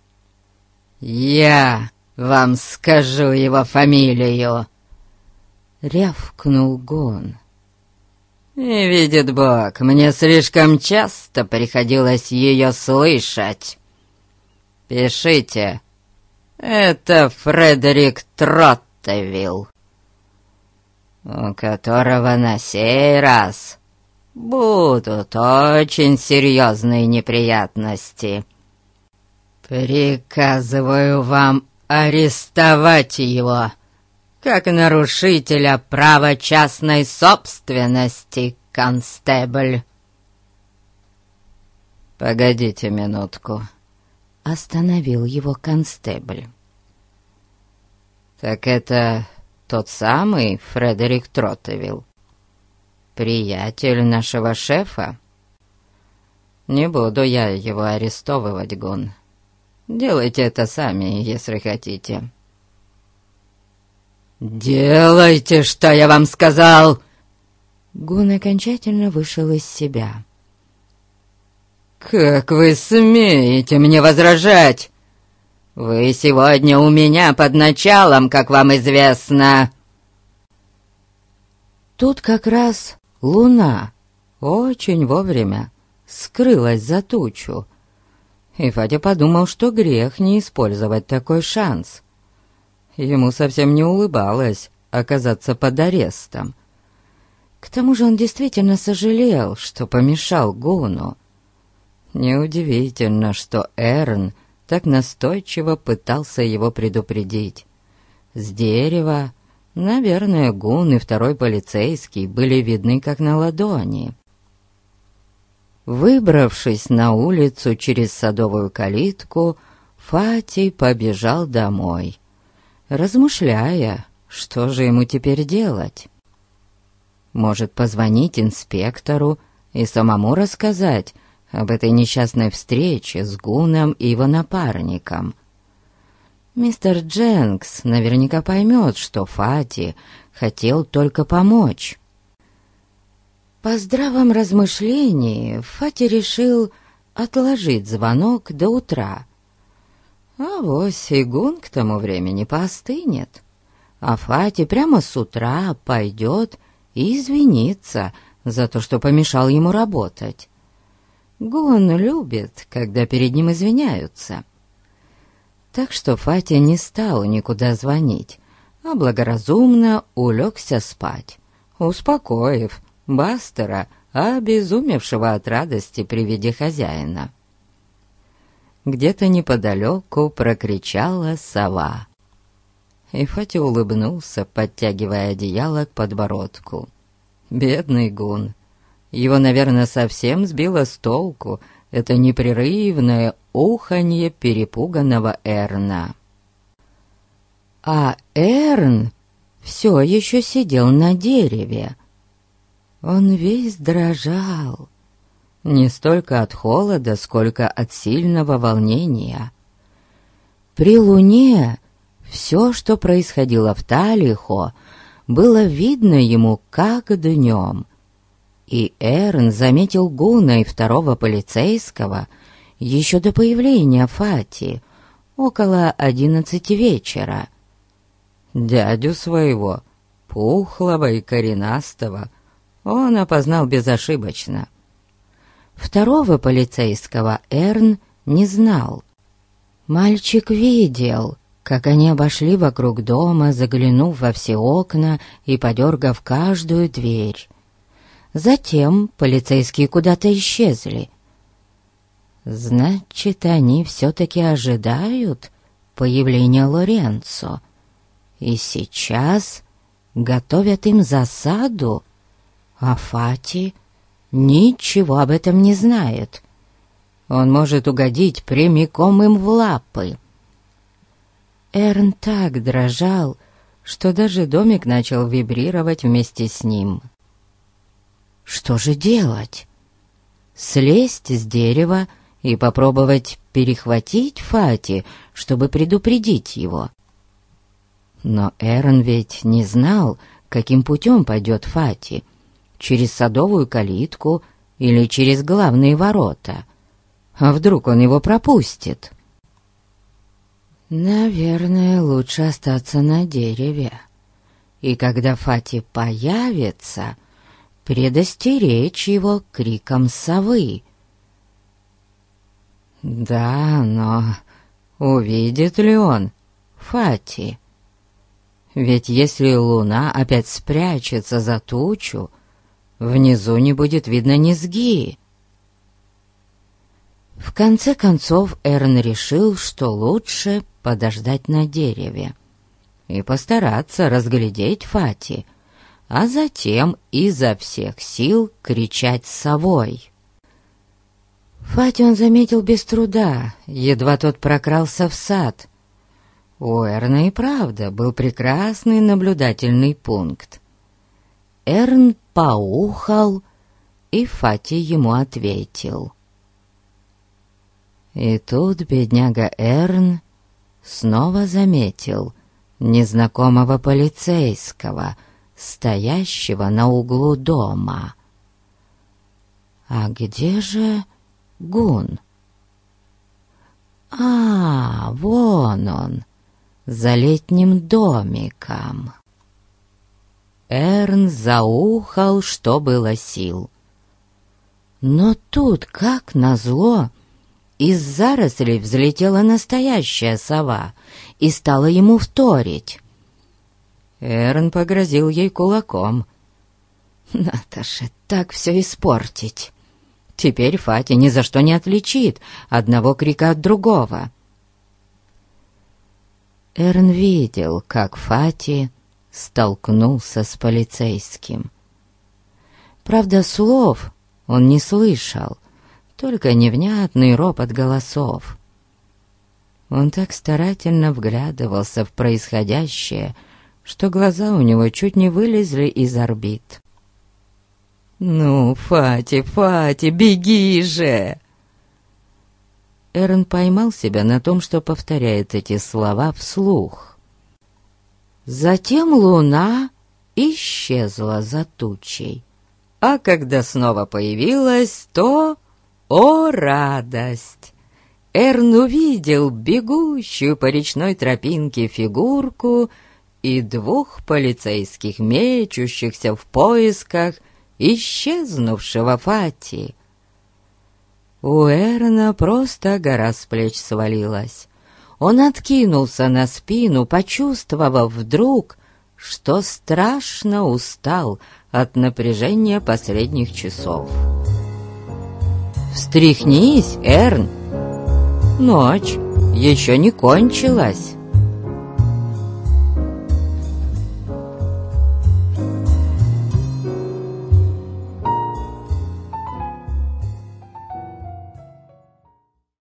«Я вам скажу его фамилию!» — рявкнул Гун. «И видит Бог, мне слишком часто приходилось ее слышать. Пишите, это Фредерик Троттевилл, у которого на сей раз будут очень серьезные неприятности. Приказываю вам арестовать его, как нарушителя права частной собственности, констебль». «Погодите минутку», — остановил его констебль. «Так это тот самый Фредерик Троттевилл, приятель нашего шефа? Не буду я его арестовывать, Гун. Делайте это сами, если хотите». «Делайте, что я вам сказал!» Гун окончательно вышел из себя. «Как вы смеете мне возражать? Вы сегодня у меня под началом, как вам известно!» Тут как раз луна очень вовремя скрылась за тучу, и Фатя подумал, что грех не использовать такой шанс. Ему совсем не улыбалось оказаться под арестом. К тому же он действительно сожалел, что помешал Гуну. Неудивительно, что Эрн так настойчиво пытался его предупредить. С дерева, наверное, Гун и второй полицейский были видны как на ладони. Выбравшись на улицу через садовую калитку, Фати побежал домой, размышляя, что же ему теперь делать. Может, позвонить инспектору и самому рассказать об этой несчастной встрече с Гуном и его напарником. Мистер Дженкс наверняка поймет, что Фати хотел только помочь. По здравом размышлении Фати решил отложить звонок до утра. Авось и Гун к тому времени поостынет, а Фати прямо с утра пойдет и извинится за то, что помешал ему работать. Гун любит, когда перед ним извиняются. Так что Фати не стал никуда звонить, а благоразумно улегся спать, успокоив Бастера, обезумевшего от радости при виде хозяина. Где-то неподалеку прокричала сова, и Фати улыбнулся, подтягивая одеяло к подбородку. Бедный Гун. Его, наверное, совсем сбило с толку это непрерывное уханье перепуганного Эрна. А Эрн все еще сидел на дереве. Он весь дрожал, не столько от холода, сколько от сильного волнения. При луне все, что происходило в Талихо, было видно ему как днем. И Эрн заметил Гуна и второго полицейского еще до появления Фати, около одиннадцати вечера. Дядю своего, пухлого и коренастого, он опознал безошибочно. Второго полицейского Эрн не знал. Мальчик видел, как они обошли вокруг дома, заглянув во все окна и подергав каждую дверь. Затем полицейские куда-то исчезли. Значит, они все-таки ожидают появления Лоренцо. И сейчас готовят им засаду, а Фати ничего об этом не знает. Он может угодить прямиком им в лапы. Эрн так дрожал, что даже домик начал вибрировать вместе с ним. Что же делать? Слезть с дерева и попробовать перехватить Фати, чтобы предупредить его? Но Эрн ведь не знал, каким путем пойдет Фати, через садовую калитку или через главные ворота. А вдруг он его пропустит? Наверное, лучше остаться на дереве. И когда Фати появится, предостеречь его криком совы. Да, но увидит ли он Фати? Ведь если луна опять спрячется за тучу, внизу не будет видно низги. В конце концов Эрн решил, что лучше подождать на дереве и постараться разглядеть Фати, а затем изо всех сил кричать совой. Фати он заметил без труда, едва тот прокрался в сад. У Эрна и правда был прекрасный наблюдательный пункт. Эрн поухал, и Фати ему ответил. И тут бедняга Эрн снова заметил незнакомого полицейского, стоящего на углу дома. А где же Гун? А, вон он, за летним домиком. Эрн заухал, что было сил. Но тут, как назло, из зарослей взлетела настоящая сова и стала ему вторить. Эрн погрозил ей кулаком. Надо же так все испортить. Теперь Фати ни за что не отличит одного крика от другого. Эрн видел, как Фати столкнулся с полицейским. Правда, слов он не слышал, только невнятный ропот голосов. Он так старательно вглядывался в происходящее, что глаза у него чуть не вылезли из орбит. «Ну, Фати, Фати, беги же!» Эрн поймал себя на том, что повторяет эти слова вслух. Затем луна исчезла за тучей, а когда снова появилась, то, о радость! Эрн увидел бегущую по речной тропинке фигурку и двух полицейских, мечущихся в поисках исчезнувшего Фати. У Эрна просто гора с плеч свалилась. Он откинулся на спину, почувствовав вдруг, что страшно устал от напряжения последних часов. «Встряхнись, Эрн! Ночь еще не кончилась!»